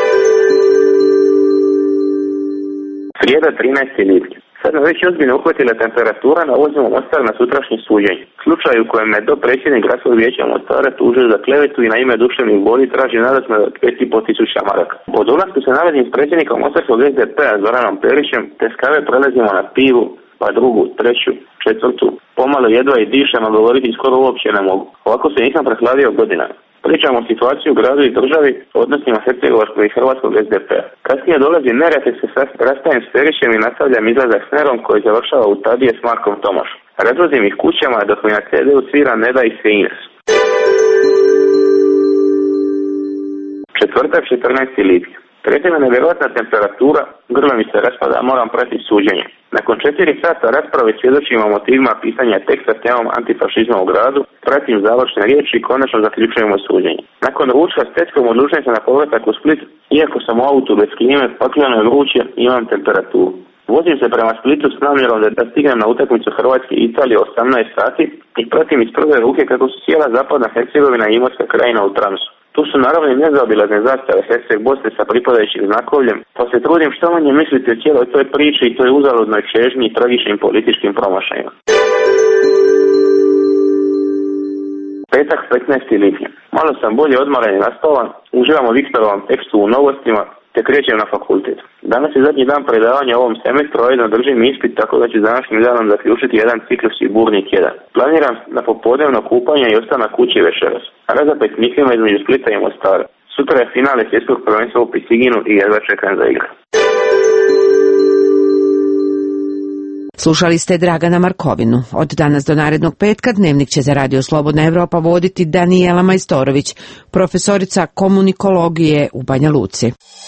Srijeda trinaesti lipnja. Sad me već ozbiljno uhvatila temperatura na vozimu Mostar na sutrašnje suđenje. Slučaj u kojem me do predsjednik gradskog vijeća Mostara tužio za klevetu i na ime duševnih boli traži nadoknadu od pet i pol tisuća maraka. Po dolasku se nalazim s predsjednikom Mostarskog S D P-a Zoranom Perićem, te s kave prelazimo na pivu, pa drugu, treću, četvrtu. Pomalo jedva i dišem, a govoriti skoro uopće ne mogu. Ovako se nisam prehladio godinama. Pričamo o situaciji u gradu i državi, odnosima hercegovačkog i hrvatskog S D P-a. Kasnije dolazi nered te se rastajem s Perićem i nastavljam izlazak s Nerom koji završava u Tadije s Markom Tomašom. Razvozim ih kućama dok mi na ce de-u svira Neda i Sveines. Četvrtak četrnaesti lipnja. Trete me nevjerojatna temperatura, grlo mi se raspada, moram pratiti suđenje. Nakon četiri sata rasprave svjedočimo o motivima pisanja teksta s temom antifašizma u gradu, pratim završne riječi i konačno zaključujemo suđenje. Nakon ručka s teckom odlučujem se na povratak u Split, iako sam u autu bez klime, pakleno je vruće, imam temperaturu. Vozim se prema Splitu s namjerom da stignem na utakmicu Hrvatske i Italije osamnaest sati i pratim iz prve ruke kako su cijela zapadna Hercegovina i Imotska krajina u transu. Tu su naravno i nezaobilazne zastave Herceg Bosne sa pripadajućim znakovljem, pa se trudim što manje misliti o cijeloj toj priči i toj uzaludnoj čežnji i tragičnim političkim promašajima. Petak petnaesti lipnja. Malo sam bolje odmoran i naspavan, uživam u Viktorovom tekstu u Novostima, te krećem na fakultet. Danas je zadnji dan predavanja ovom semestru, a jedno držim ispit, tako da ću s današnjim danom zaključiti jedan ciklus i burni tjedan. Planiram na popodnevno kupanje i ostanak kući večeras. Razapet mislima između Splita i Mostara. Sutra je finale svjetskog prvenstva u Pisiginu i jedva čekam za igru. Slušali ste Dragana Markovinu. Od danas do narednog petka dnevnik će za Radio Slobodna Evropa voditi Danijela Majstorović, profesorica komunikologije u Banja Luci.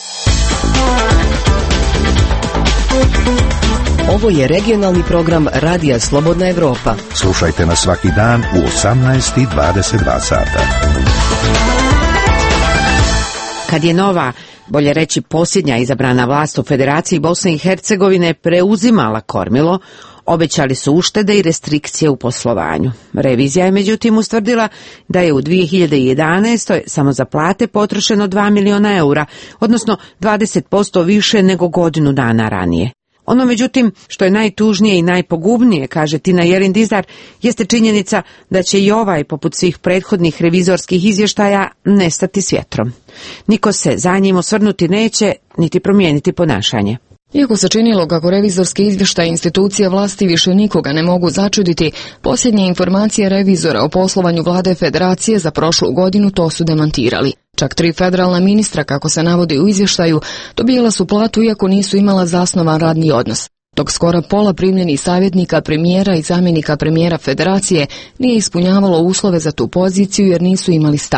Ovo je regionalni program Radija Slobodna Evropa. Slušajte nas svaki dan u osamnaest i dvadeset dva sata. Kad je nova, bolje reći posljednja izabrana vlast u Federaciji Bosne i Hercegovine preuzimala kormilo, obećali su uštede i restrikcije u poslovanju. Revizija je međutim ustvrdila da je u dvije hiljade jedanaestoj samo za plate potrošeno dva miliona eura, odnosno dvadeset posto više nego godinu dana ranije. Ono međutim što je najtužnije i najpogubnije, kaže Tina Jelin-Dizar, jeste činjenica da će i ovaj, poput svih prethodnih revizorskih izvještaja, nestati s vjetrom. Niko se za njim osvrnuti neće, niti promijeniti ponašanje. Iako se činilo kako revizorski izvještaj institucija vlasti više nikoga ne mogu začuditi, posljednje informacije revizora o poslovanju vlade federacije za prošlu godinu to su demantirali. Čak tri federalna ministra, kako se navodi u izvještaju, dobijala su platu iako nisu imala zasnovan radni odnos. Dok skoro pola primljenih savjetnika premijera i zamjenika premijera federacije nije ispunjavalo uslove za tu poziciju jer nisu imali staž.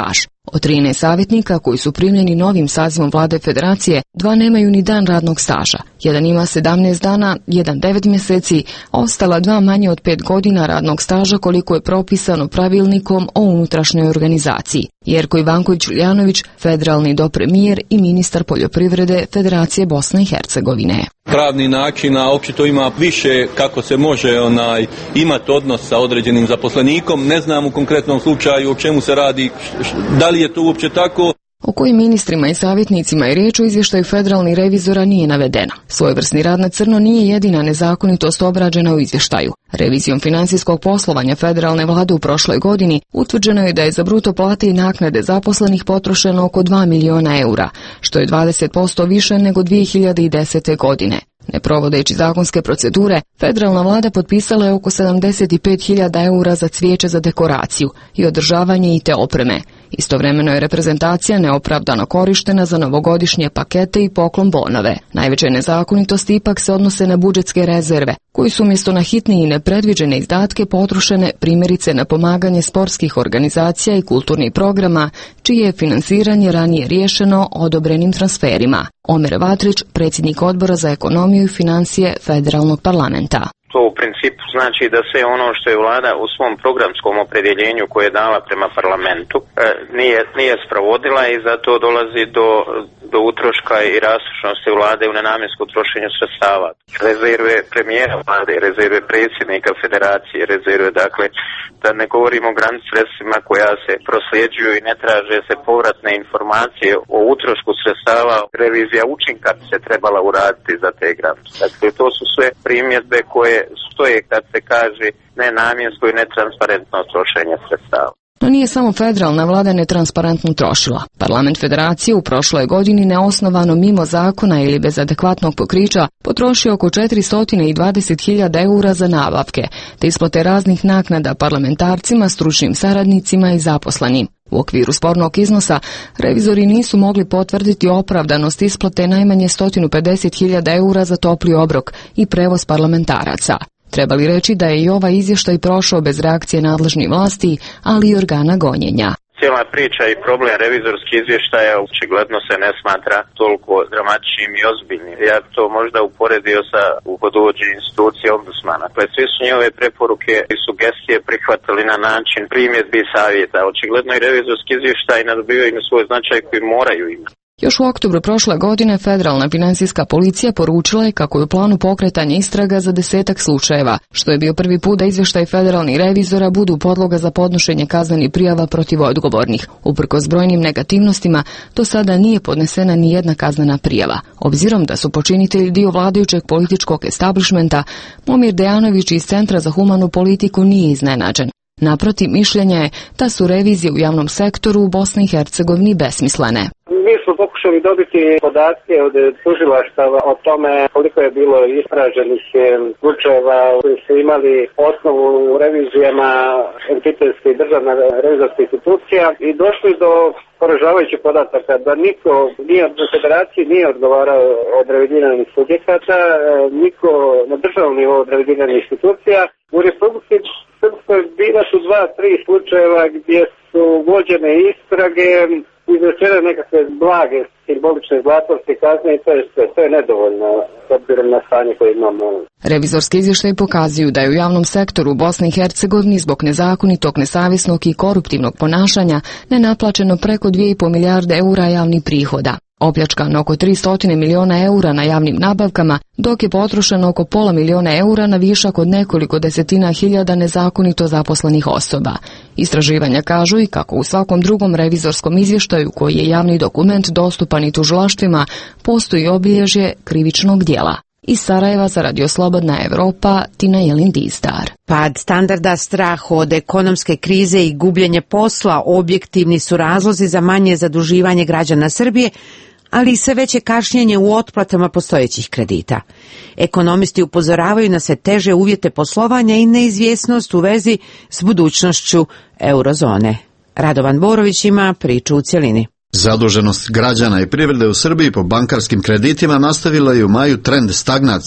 Od trinaest savjetnika koji su primljeni novim sazivom vlade federacije, dva nemaju ni dan radnog staža. Jedan ima sedamnaest dana, jedan devet mjeseci, a ostala dva manje od pet godina radnog staža koliko je propisano pravilnikom o unutrašnjoj organizaciji. Jerko Ivanković-Uljanović, federalni dopremijer i ministar poljoprivrede Federacije Bosne i Hercegovine. Pravni način, a općito ima više kako se može onaj imati odnos sa određenim zaposlenikom. Ne znam u konkretnom slučaju o čemu se radi, da li je to uopće tako. O kojim ministrima i savjetnicima je riječ u izvještaju federalnih revizora nije navedeno. Svojevrsni rad na crno nije jedina nezakonitost obrađena u izvještaju. Revizijom financijskog poslovanja federalne vlade u prošloj godini utvrđeno je da je za bruto plate i naknade zaposlenih potrošeno oko dva miliona eura, što je dvadeset posto više nego dvije hiljade desete. godine. Ne provodeći zakonske procedure, federalna vlada potpisala je oko sedamdeset pet hiljada eura za cvijeće za dekoraciju i održavanje I T opreme. Istovremeno je reprezentacija neopravdano korištena za novogodišnje pakete i poklon bonove. Najveće nezakonitosti ipak se odnose na budžetske rezerve, koji su umjesto na hitne i nepredviđene izdatke potrošene primjerice na pomaganje sportskih organizacija i kulturnih programa, čije je finansiranje ranije riješeno odobrenim transferima. Omer Vatrić, predsjednik odbora za ekonomiju i financije federalnog parlamenta. To u principu znači da sve ono što je vlada u svom programskom opredjeljenju koje je dala prema parlamentu nije, nije sprovodila i zato dolazi do, do utroška i rastrošnosti vlade u nenamjenskom trošenju sredstava. Rezerve premijera vlade, rezerve predsjednika federacije, rezerve, dakle, da ne govorimo o granic sredstvima koja se prosljeđuju i ne traže se povratne informacije o utrošku sredstava, revizija učinka se trebala uraditi za te granice. Dakle, to su sve primjedbe koje stoje kad se kaže nenamjensko i netransparentno trošenje sredstava. No nije samo federalna vlada netransparentno trošila. Parlament federacije u prošloj godini neosnovano mimo zakona ili bez adekvatnog pokrića potrošio oko četiristo dvadeset hiljada eura za nabavke, te isplate raznih naknada parlamentarcima, stručnim saradnicima i zaposlenim. U okviru spornog iznosa, revizori nisu mogli potvrditi opravdanost isplate najmanje sto pedeset hiljada eura za topli obrok i prevoz parlamentaraca. Treba li reći da je i ovaj izvještaj prošao bez reakcije nadležnih vlasti, ali i organa gonjenja. Cijela priča i problem revizorskih izvještaja očigledno se ne smatra toliko dramatičnim i ozbiljnim. Ja to možda uporedio sa uhodovođenjem institucije ombudsmana. Dakle, svi su njihove preporuke i sugestije prihvatili na način primjedbi i savjeta. Očigledno i revizorski izvještaj ne dobivaju svoj značaj koji moraju imati. Još u oktobru prošle godine federalna financijska policija poručila je kako je u planu pokretanja istraga za desetak slučajeva, što je bio prvi put da izvještaj federalnih revizora budu podloga za podnošenje kaznenih prijava protiv odgovornih. Uprkos brojnim negativnostima, do sada nije podnesena ni jedna kaznena prijava. Obzirom da su počinitelji dio vladajućeg političkog establishmenta, Momir Dejanović iz Centra za humanu politiku nije iznenađen. Naprotiv, mišljenja je da su revizije u javnom sektoru u Bosni i Hercegovini besmislene. Mi smo pokušali dobiti podatke od tužilaštava o tome koliko je bilo istraženih slučajeva koji su imali osnovu u revizijama entitetske i državne revizorske institucija i došli do poražavajućih podataka da niko nije od federacije nije odgovarao od revidiranih subjekata, niko na državnom nivou od revidiranih institucija. U Republici Srpskoj bila su dva, tri slučajeva gdje su vođene istrage, izrečene nekakve blage simbolične zatvorske kazne i to je sve. To je nedovoljno s obzirom na stanje koje imamo. Revizorski izvještaji pokazuju da je u javnom sektoru u Bosni i Hercegovini zbog nezakonitog, nesavjesnog i koruptivnog ponašanja nenaplaćeno preko dvije i pol milijarde eura javnih prihoda. Opljačkano oko tristo miliona eura na javnim nabavkama, dok je potrošeno oko pola miliona eura na višak od nekoliko desetina hiljada nezakonito zaposlenih osoba. Istraživanja kažu i kako u svakom drugom revizorskom izvještaju koji je javni dokument dostupan i tužilaštvima, postoji obilježje krivičnog djela. Iz Sarajeva za Radio Slobodna Evropa, Tina Jelin Distar. Pad standarda, strah od ekonomske krize i gubljenje posla objektivni su razlozi za manje zaduživanje građana Srbije, ali i sve veće kašnjenje u otplatama postojećih kredita. Ekonomisti upozoravaju na sve teže uvjete poslovanja i neizvjesnost u vezi s budućnošću eurozone. Radovan Borović ima priču u cjelini. Zaduženost građana i privrede u Srbiji po bankarskim kreditima nastavila je u maju trend stagnacije.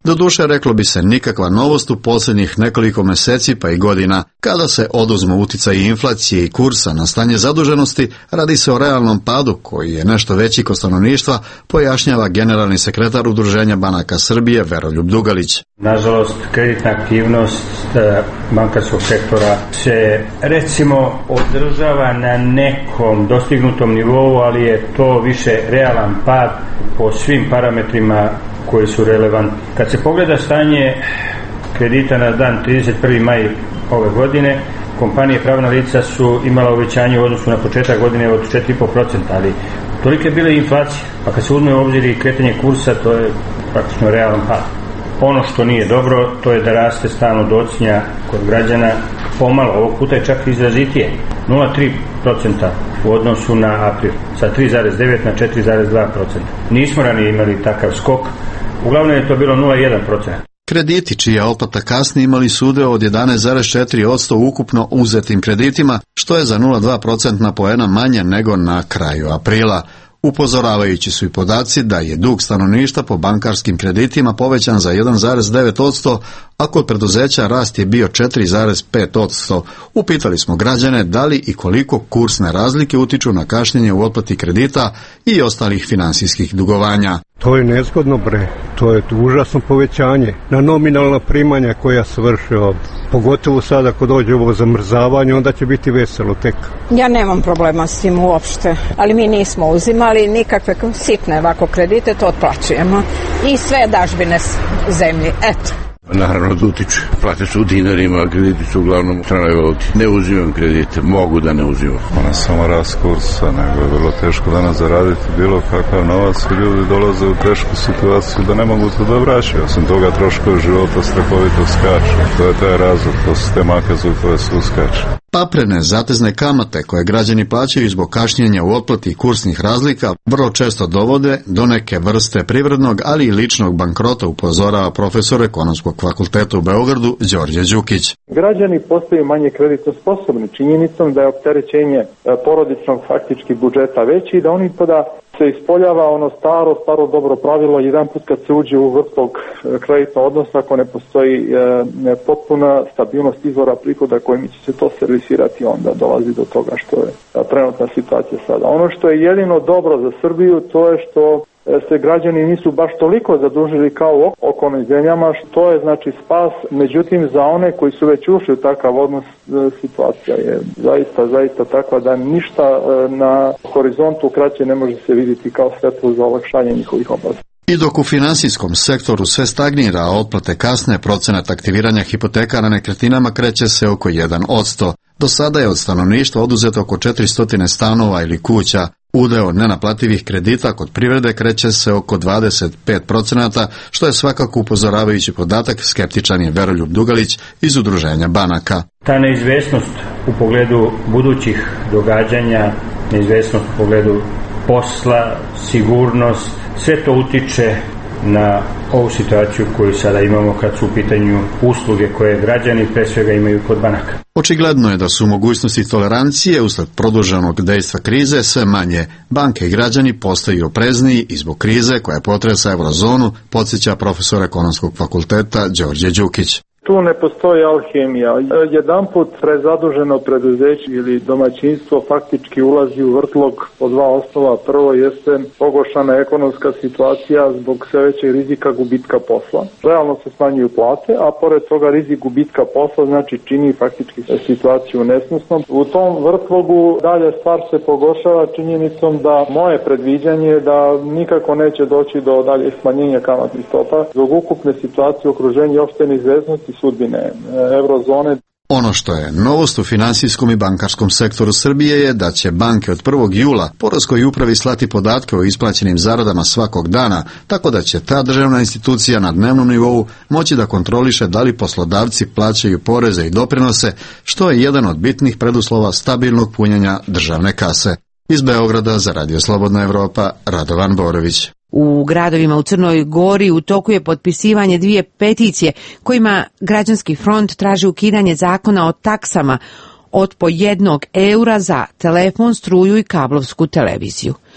Doduše, reklo bi se, nikakva novost u posljednjih nekoliko meseci pa i godina. Kada se oduzmu uticaj inflacije i kursa na stanje zaduženosti, radi se o realnom padu koji je nešto veći kod stanovništva, pojašnjava generalni sekretar Udruženja banaka Srbije Veroljub Dugalić. Nažalost, kreditna aktivnost bankarskog sektora se recimo održava na nekom dostignutom nivou, ali je to više realan pad po svim parametrima koji su relevantni. Kad se pogleda stanje kredita na dan trideset prvi maj ove godine, kompanije pravna lica su imala uvećanje u odnosu na početak godine od četiri i po posto, ali tolike bile inflacije, pa kad se uzme u obzir i kretanje kursa, to je praktično realan pad. Ono što nije dobro, to je da raste stalno docnja kod građana, pomalo, ovog puta je čak izrazitije, nula zarez tri posto u odnosu na april, sa tri zarez devet na četiri zarez dva posto. Nismo ranije imali takav skok, uglavnom je to bilo nula zarez jedan posto. Krediti čija otplata kasni imali su udeo od jedanaest zarez četiri posto ukupno uzetim kreditima, što je za nula zarez dva procentna poena manje nego na kraju aprila. Upozoravajući su i podaci da je dug stanovništva po bankarskim kreditima povećan za jedan zarez devet posto, a kod preduzeća rast je bio četiri zarez pet posto. Upitali smo građane da li i koliko kursne razlike utiču na kašnjenje u otplati kredita i ostalih finansijskih dugovanja. To je nezgodno, bre. To je užasno povećanje na nominalna primanja koja se vrše ovdje. Pogotovo sada ako dođe ovo zamrzavanje, onda će biti veselo tek. Ja nemam problema s tim uopšte, ali mi nismo uzimali nikakve sitne ovako kredite, to otplaćujemo. I sve dažbine zemlji, eto. Naravno da utiče. Plate su u dinarima, a krediti su uglavnom u stranoj valuti. Ne uzimam kredite, mogu da ne uzimam. Ona samo rast kursa, nego je vrlo teško danas zaraditi bilo kakav novac i ljudi dolaze u tešku situaciju da ne mogu to da vraćaju. Osim toga troškovi života strahovito skaču. To je taj razlog, to su te makaze u koje se uskače. Paprene zatezne kamate koje građani plaćaju zbog kašnjenja u otplati kursnih razlika vrlo često dovode do neke vrste privrednog, ali i ličnog bankrota, upozorava profesor Ekonomskog fakulteta u Beogradu Đorđe Đukić. Građani postaju manje kreditno sposobni činjenicom da je opterećenje porodičnog faktički budžeta veći i da oni pada se ispoljava ono staro, staro dobro pravilo, jedan put kad se uđe u vrtlog kreditnog odnosa, ako ne postoji e, potpuna stabilnost izvora prihoda kojim će se to servisirati, onda dolazi do toga što je trenutna situacija sada. Ono što je jedino dobro za Srbiju, to je što se građani nisu baš toliko zadužili kao u okolnim zemljama, što je znači spas, međutim za one koji su već ušli u takav odnos, situacija je zaista, zaista takva da ništa na horizontu kraće ne može se vidjeti kao svetlo za olakšanje njihovih obaveza. I dok u finansijskom sektoru sve stagnira, a otplate kasne, procenat aktiviranja hipoteka na nekretninama kreće se oko jedan posto. Do sada je od stanovništva oduzeto oko četiristo stanova ili kuća. Udeo nenaplativih kredita kod privrede kreće se oko dvadeset pet posto, što je svakako upozoravajući podatak, skeptičan je Veroljub Dugalić iz Udruženja banaka. Ta neizvesnost u pogledu budućih događanja, neizvesnost u pogledu posla, sigurnost, sve to utiče na ovu situaciju koju sada imamo kad su u pitanju usluge koje građani pre svega imaju kod banaka. Očigledno je da su mogućnosti tolerancije usled produženog dejstva krize sve manje. Banke i građani postaju oprezniji i zbog krize koja potresa eurozonu, podsjeća profesor Ekonomskog fakulteta Đorđe Đukić. Tu ne postoji alhemija. Jedanput prezaduženo preduzeće ili domaćinstvo faktički ulazi u vrtlog po dva osnova. Prvo jeste pogoršana ekonomska situacija zbog sve većeg rizika gubitka posla. Realno se smanjuju plate, a pored toga rizik gubitka posla znači čini faktički situaciju nesnosnom. U tom vrtlogu dalje stvar se pogoršava činjenicom da moje predviđanje da nikako neće doći do dalje smanjenja kamatnih stopa zbog ukupne situacije u okruženju i opšte neizvesnosti sudbine eurozone. Ono što je novost u finansijskom i bankarskom sektoru Srbije je da će banke od prvog jula Poreskoj upravi slati podatke o isplaćenim zaradama svakog dana, tako da će ta državna institucija na dnevnom nivou moći da kontroliše da li poslodavci plaćaju poreze i doprinose, što je jedan od bitnih preduslova stabilnog punjenja državne kase. Iz Beograda za Radio Slobodna Evropa, Radovan Borović. U gradovima u Crnoj Gori u toku je potpisivanje dvije peticije kojima Građanski front traži ukidanje zakona o taksama od po jednog eura za telefon, struju i kablovsku televiziju.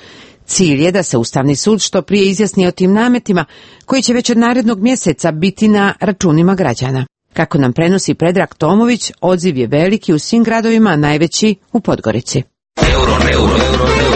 Cilj je da se Ustavni sud što prije izjasni o tim nametima koji će već od narednog mjeseca biti na računima građana. Kako nam prenosi Predrag Tomović, odziv je veliki u svim gradovima, a najveći u Podgorici. Euro, euro, euro, euro.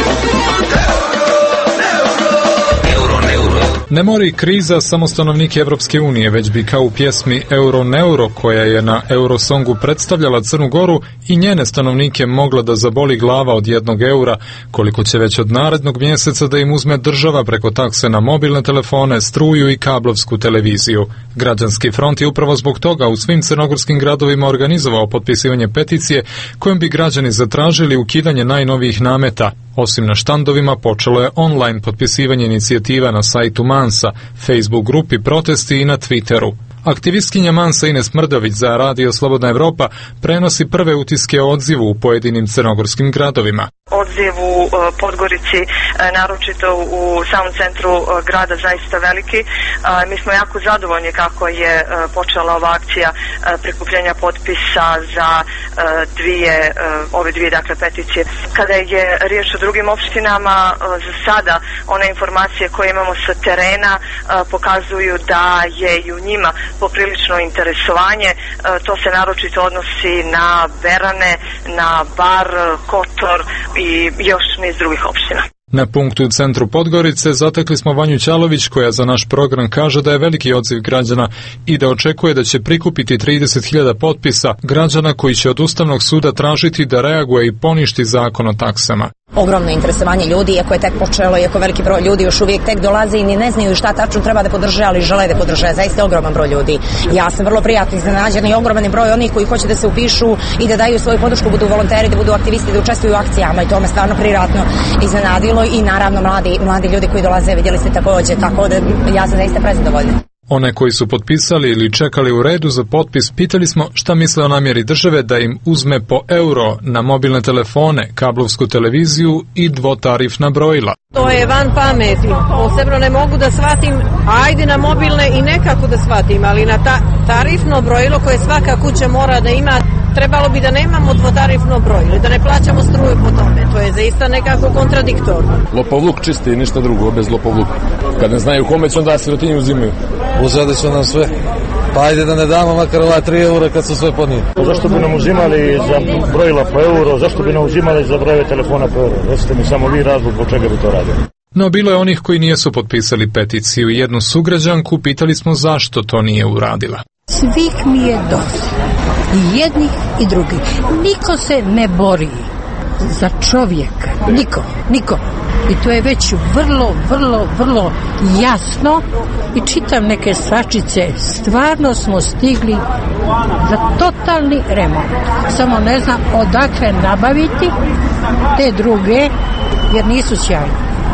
Ne mori kriza samo stanovnike Evropske unije, već bi kao u pjesmi Euro Neuro, koja je na Eurosongu predstavljala Crnu Goru, i njene stanovnike mogla da zaboli glava od jednog eura, koliko će već od narednog mjeseca da im uzme država preko takse na mobilne telefone, struju i kablovsku televiziju. Građanski front je upravo zbog toga u svim crnogorskim gradovima organizovao potpisivanje peticije kojom bi građani zatražili ukidanje najnovijih nameta. Osim na štandovima, počelo je online potpisivanje inicijativa na sajtu Mansa, Facebook grupi Protesti i na Twitteru. Aktivistkinja Mansa Ines Mrdović za Radio Slobodna Evropa prenosi prve utiske o odzivu u pojedinim crnogorskim gradovima. Odziv u Podgorici, naročito u samom centru grada, zaista veliki. Mi smo jako zadovoljni kako je počela ova akcija prikupljanja potpisa za dvije, ove dvije dakle peticije. Kada je riječ o drugim opštinama, za sada one informacije koje imamo sa terena pokazuju da je i u njima poprilično interesovanje. To se naročito odnosi na Berane, na Bar, Kotor i još niz drugih opština. Na punktu u centru Podgorice zatekli smo Vanju Ćalović, koja za naš program kaže da je veliki odziv građana i da očekuje da će prikupiti trideset hiljada potpisa građana koji će od Ustavnog suda tražiti da reaguje i poništi zakon o taksama. Ogromno interesovanje ljudi, iako je tek počelo, iako veliki broj ljudi još uvijek tek dolazi i ni ne znaju šta tačno treba da podrže, ali žele da podrže. Zaista je ogroman broj ljudi. Ja sam vrlo prijatno iznenađena i ogroman broj onih koji hoće da se upišu i da daju svoju podršku, budu volonteri, da budu aktivisti, da učestvuju u akcijama, i to me stvarno prijatno iznenadilo. I naravno mladi, mladi ljudi koji dolaze, vidjeli ste također, tako da ja sam zaista prezadovoljna. One koji su potpisali ili čekali u redu za potpis, pitali smo šta misle o namjeri države da im uzme po euro na mobilne telefone, kablovsku televiziju i dvotarifna brojila. To je van pameti. Posebno ne mogu da shvatim, ajde na mobilne i nekako da shvatim, ali na ta, tarifno brojilo koje svaka kuća mora da ima, trebalo bi da nemamo dvotarifno brojilo, da ne plaćamo struju po tome. To je zaista nekako kontradiktorno. Lopovluk čisti i ništa drugo, bez lopovluka. Kad ne znaju kome će, onda sirotinju uzimaju. Uzeli su nam sve. Pa ajde da ne damo makar ova tri eura kad su sve podnijeli. Zašto bi nam uzimali za brojila po euro, zašto bi nam uzimali za brojeve telefona po euro? Recite mi samo vi razlog po čega bi to radili. No, bilo je onih koji nijesu potpisali peticiju. Jednu sugrađanku pitali smo zašto to nije uradila. Svih mi je dosta. I jednih i drugih. Niko se ne bori za čovjeka. Niko, niko. I to je već vrlo, vrlo, vrlo jasno. I čitam neke svačice. Stvarno smo stigli za totalni remont. Samo ne znam odakle nabaviti te druge, jer nisu sjajni.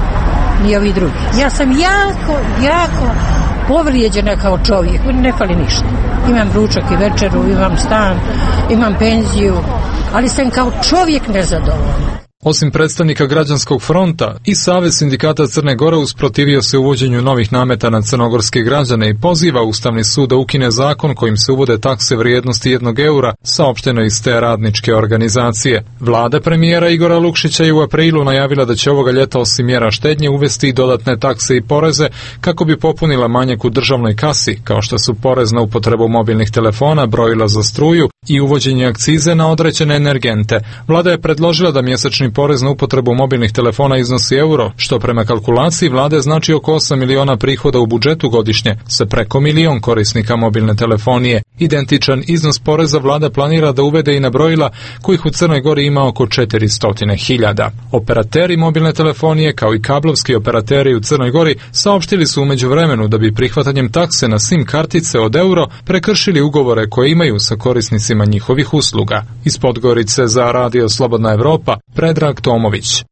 Ni ovi drugi. Ja sam jako, jako povrijeđena kao čovjek. Ne fali ništa. Imam ručak i večeru, imam stan, imam penziju, ali sam kao čovjek nezadovoljan. Osim predstavnika Građanskog fronta, i Savez sindikata Crne Gore usprotivio se uvođenju novih nameta na crnogorske građane i poziva Ustavni sud da ukine zakon kojim se uvode takse vrijednosti jednog eura, saopšteno iz te radničke organizacije. Vlada premijera Igora Lukšića je u aprilu najavila da će ovoga ljeta osim mjera štednje uvesti i dodatne takse i poreze kako bi popunila manjak u državnoj kasi, kao što su porez na upotrebu mobilnih telefona, brojila za struju i uvođenje akcize na određene energente. Vlada je predložila da mjesečni porez na upotrebu mobilnih telefona iznosi euro, što prema kalkulaciji vlade znači oko osam miliona prihoda u budžetu godišnje, sa preko milion korisnika mobilne telefonije. Identičan iznos poreza vlada planira da uvede i na brojila kojih u Crnoj Gori ima oko četiristo hiljada. Operateri mobilne telefonije kao i kablovski operateri u Crnoj Gori saopštili su u međuvremenu da bi prihvatanjem takse na SIM kartice od euro prekršili ugovore koje imaju sa korisnicima njihovih usluga. Iz Podgorice za Radio Slobodna Evropa, Predrag Tomović.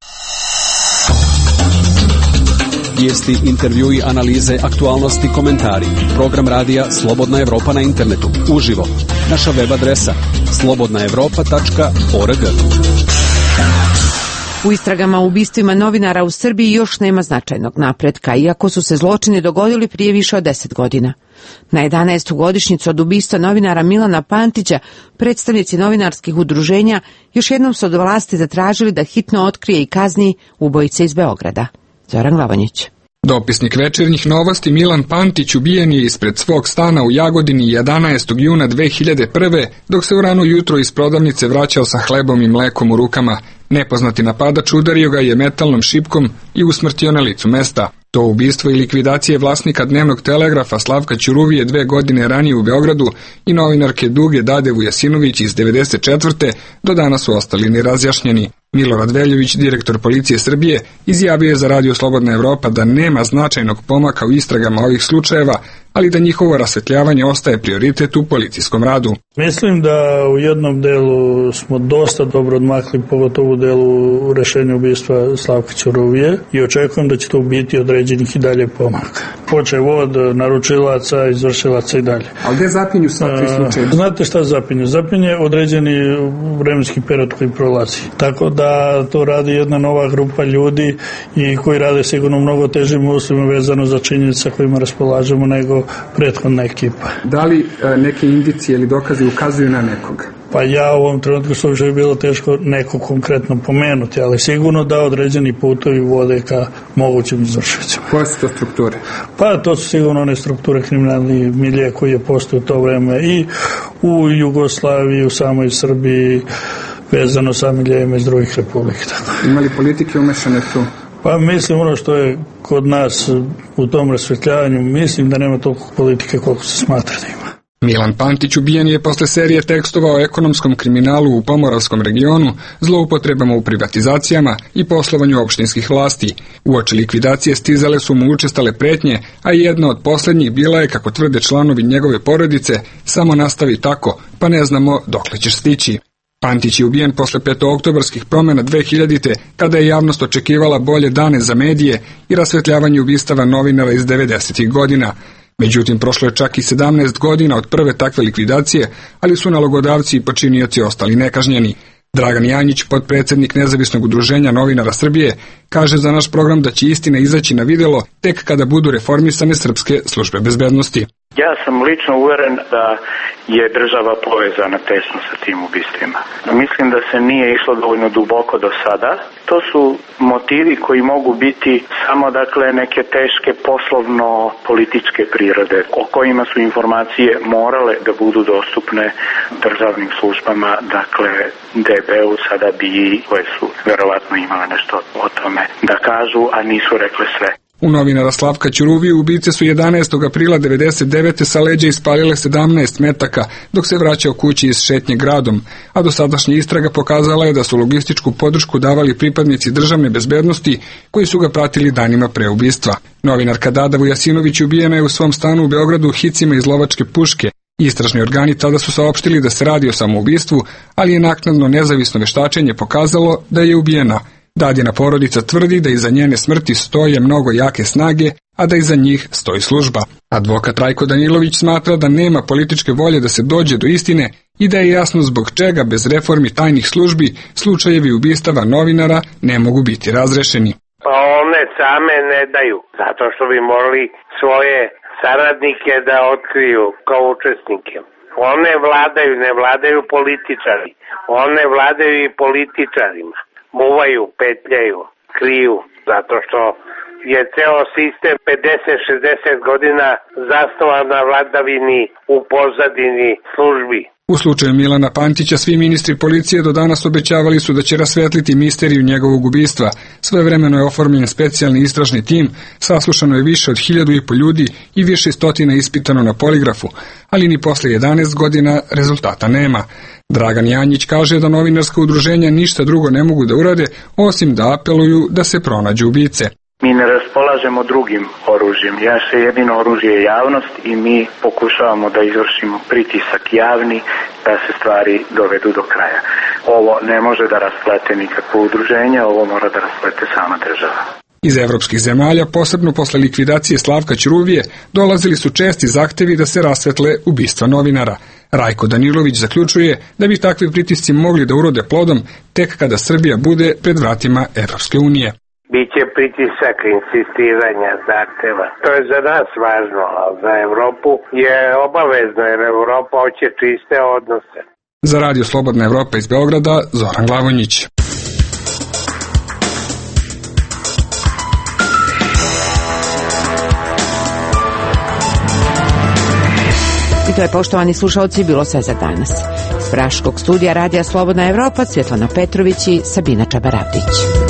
Vijesti, intervjui, analize, aktualnosti, komentari. Program radija Slobodna Evropa na internetu. Uživo. Naša web adresa slobodna evropa tačka org. U istragama o ubistvima novinara u Srbiji još nema značajnog napretka, iako su se zločini dogodili prije više od deset godina. Na jedanaestu godišnjicu od ubistva novinara Milana Pantića, predstavnici novinarskih udruženja još jednom su od vlasti zatražili da hitno otkrije i kazni ubojice iz Beograda. Zoran Glavonjić. Dopisnik Večernjih novosti Milan Pantić ubijen je ispred svog stana u Jagodini jedanaestog juna dve hiljade prve. dok se u rano jutro iz prodavnice vraćao sa hlebom i mlekom u rukama. Nepoznati napadač udario ga je metalnom šipkom i usmrtio na licu mesta. To ubistvo i likvidacije vlasnika Dnevnog telegrafa Slavka Ćuruvije dve godine ranije u Beogradu i novinarke Duge Dade Vujasinović iz devedeset četvrte do danas su ostali nerazjašnjeni. Milorad Veljović, direktor policije Srbije, izjavio je za Radio Slobodna Evropa da nema značajnog pomaka u istragama ovih slučajeva, ali da njihovo rasvetljavanje ostaje prioritet u policijskom radu. Mislim da u jednom delu smo dosta dobro odmakli, pogotovo u delu u rešenju ubistva Slavka Ćuruvije i očekujem da će to biti određenih i dalje pomaka. Počev od naručilaca, izvršilaca i dalje. Ali gde zapinju sva tri slučaja? Znate šta zapinje? Zapinje određeni vremenski period koji prolazi. Tako da to radi jedna nova grupa ljudi i koji rade sigurno mnogo težim uslovima vezano za činjenice kojima raspolažemo nego prethodna ekipa. Da li e, neke indicije ili dokazi ukazuju na nekoga? Pa ja u ovom trenutku što bi bilo teško neko konkretno pomenuti, ali sigurno da određeni putovi vode ka mogućim izvršiteljima. Koje su to strukture? Pa to su sigurno one strukture kriminalnih milije koji je postao u to vreme i u Jugoslaviji, u samoj Srbiji, vezano sa milijevima iz drugih republika. Ima li politike umešane tu? Pa mislim ono što je kod nas u tom rasvetljavanju, mislim da nema toliko politike koliko se smatra da ima. Milan Pantić ubijen je posle serije tekstova o ekonomskom kriminalu u Pomoravskom regionu, zloupotrebama u privatizacijama i poslovanju opštinskih vlasti. Uoči likvidacije stizale su mu učestale pretnje, a jedna od poslednjih bila je, kako tvrde članovi njegove porodice, samo nastavi tako, pa ne znamo dokle ćeš stići. Pantić je ubijen posle petooktobarskih promjena dve hiljadite. kada je javnost očekivala bolje dane za medije i rasvetljavanje ubistava novinara iz devedesetih godina. Međutim, prošlo je čak i sedamnaest godina od prve takve likvidacije, ali su nalogodavci i počinioci ostali nekažnjeni. Dragan Janjić, potpredsednik Nezavisnog udruženja novinara Srbije, kaže za naš program da će istina izaći na videlo tek kada budu reformisane srpske službe bezbednosti. Ja sam lično uveren da je država povezana tesno sa tim ubistvima. Mislim da se nije išlo dovoljno duboko do sada. To su motivi koji mogu biti samo dakle neke teške poslovno-političke prirode, o kojima su informacije morale da budu dostupne državnim službama, dakle D B-u, sada bi i koje su verovatno imale nešto o tome da kažu, a nisu rekle sve. U novinara Slavka Ćuruviju ubice su jedanaestog aprila devedeset devete sa leđa ispalile sedamnaest metaka dok se vraćao kući iz šetnje gradom, a dosadašnja istraga pokazala je da su logističku podršku davali pripadnici državne bezbednosti koji su ga pratili danima pre ubistva. Novinarka Dada Vujasinović ubijena je u svom stanu u Beogradu hicima iz lovačke puške. Istražni organi tada su saopštili da se radi o samoubistvu, ali je naknadno nezavisno veštačenje pokazalo da je ubijena. Dadina porodica tvrdi da iza njene smrti stoje mnogo jake snage, a da iza njih stoji služba. Advokat Rajko Danilović smatra da nema političke volje da se dođe do istine i da je jasno zbog čega bez reformi tajnih službi slučajevi ubistava novinara ne mogu biti razrešeni. Pa one same ne daju, zato što bi morali svoje saradnike da otkriju kao učesnike. One vladaju, ne vladaju političari. One vladaju i političarima. Muvaju, petljaju, kriju, zato što je ceo sistem pedeset šezdeset godina zasnovan na vladavini u pozadini službi. U slučaju Milana Pantića svi ministri policije do danas obećavali su da će rasvetliti misteriju njegovog ubistva. Svojevremeno je oformljen specijalni istražni tim, saslušano je više od hiljadu i po ljudi i više stotina ispitano na poligrafu, ali ni posle jedanaest godina rezultata nema. Dragan Janjić kaže da novinarska udruženja ništa drugo ne mogu da urade, osim da apeluju da se pronađu ubice. Mi ne raspolažemo drugim oružjem. Naše jedino oružje je javnost i mi pokušavamo da izvršimo pritisak javni da se stvari dovedu do kraja. Ovo ne može da rasplete nikakvo udruženje, ovo mora da rasplete sama država. Iz evropskih zemalja, posebno posle likvidacije Slavka Ćuruvije, dolazili su česti zahtevi da se rasvetle ubistva novinara. Rajko Danilović zaključuje da bi takvi pritisci mogli da urode plodom tek kada Srbija bude pred vratima Evropske unije. Biće pritisak, insistiranja, zahteva. To je za nas važno, a za Evropu je obavezno, jer Evropa hoće čiste odnose. Za Radio Slobodna Evropa iz Beograda, Zoran Glavonjić. I to je, poštovani slušalci, bilo sve za danas. Iz Praškog studija Radija Slobodna Evropa, Svjetlana Petrović i Sabina Čabaravdić.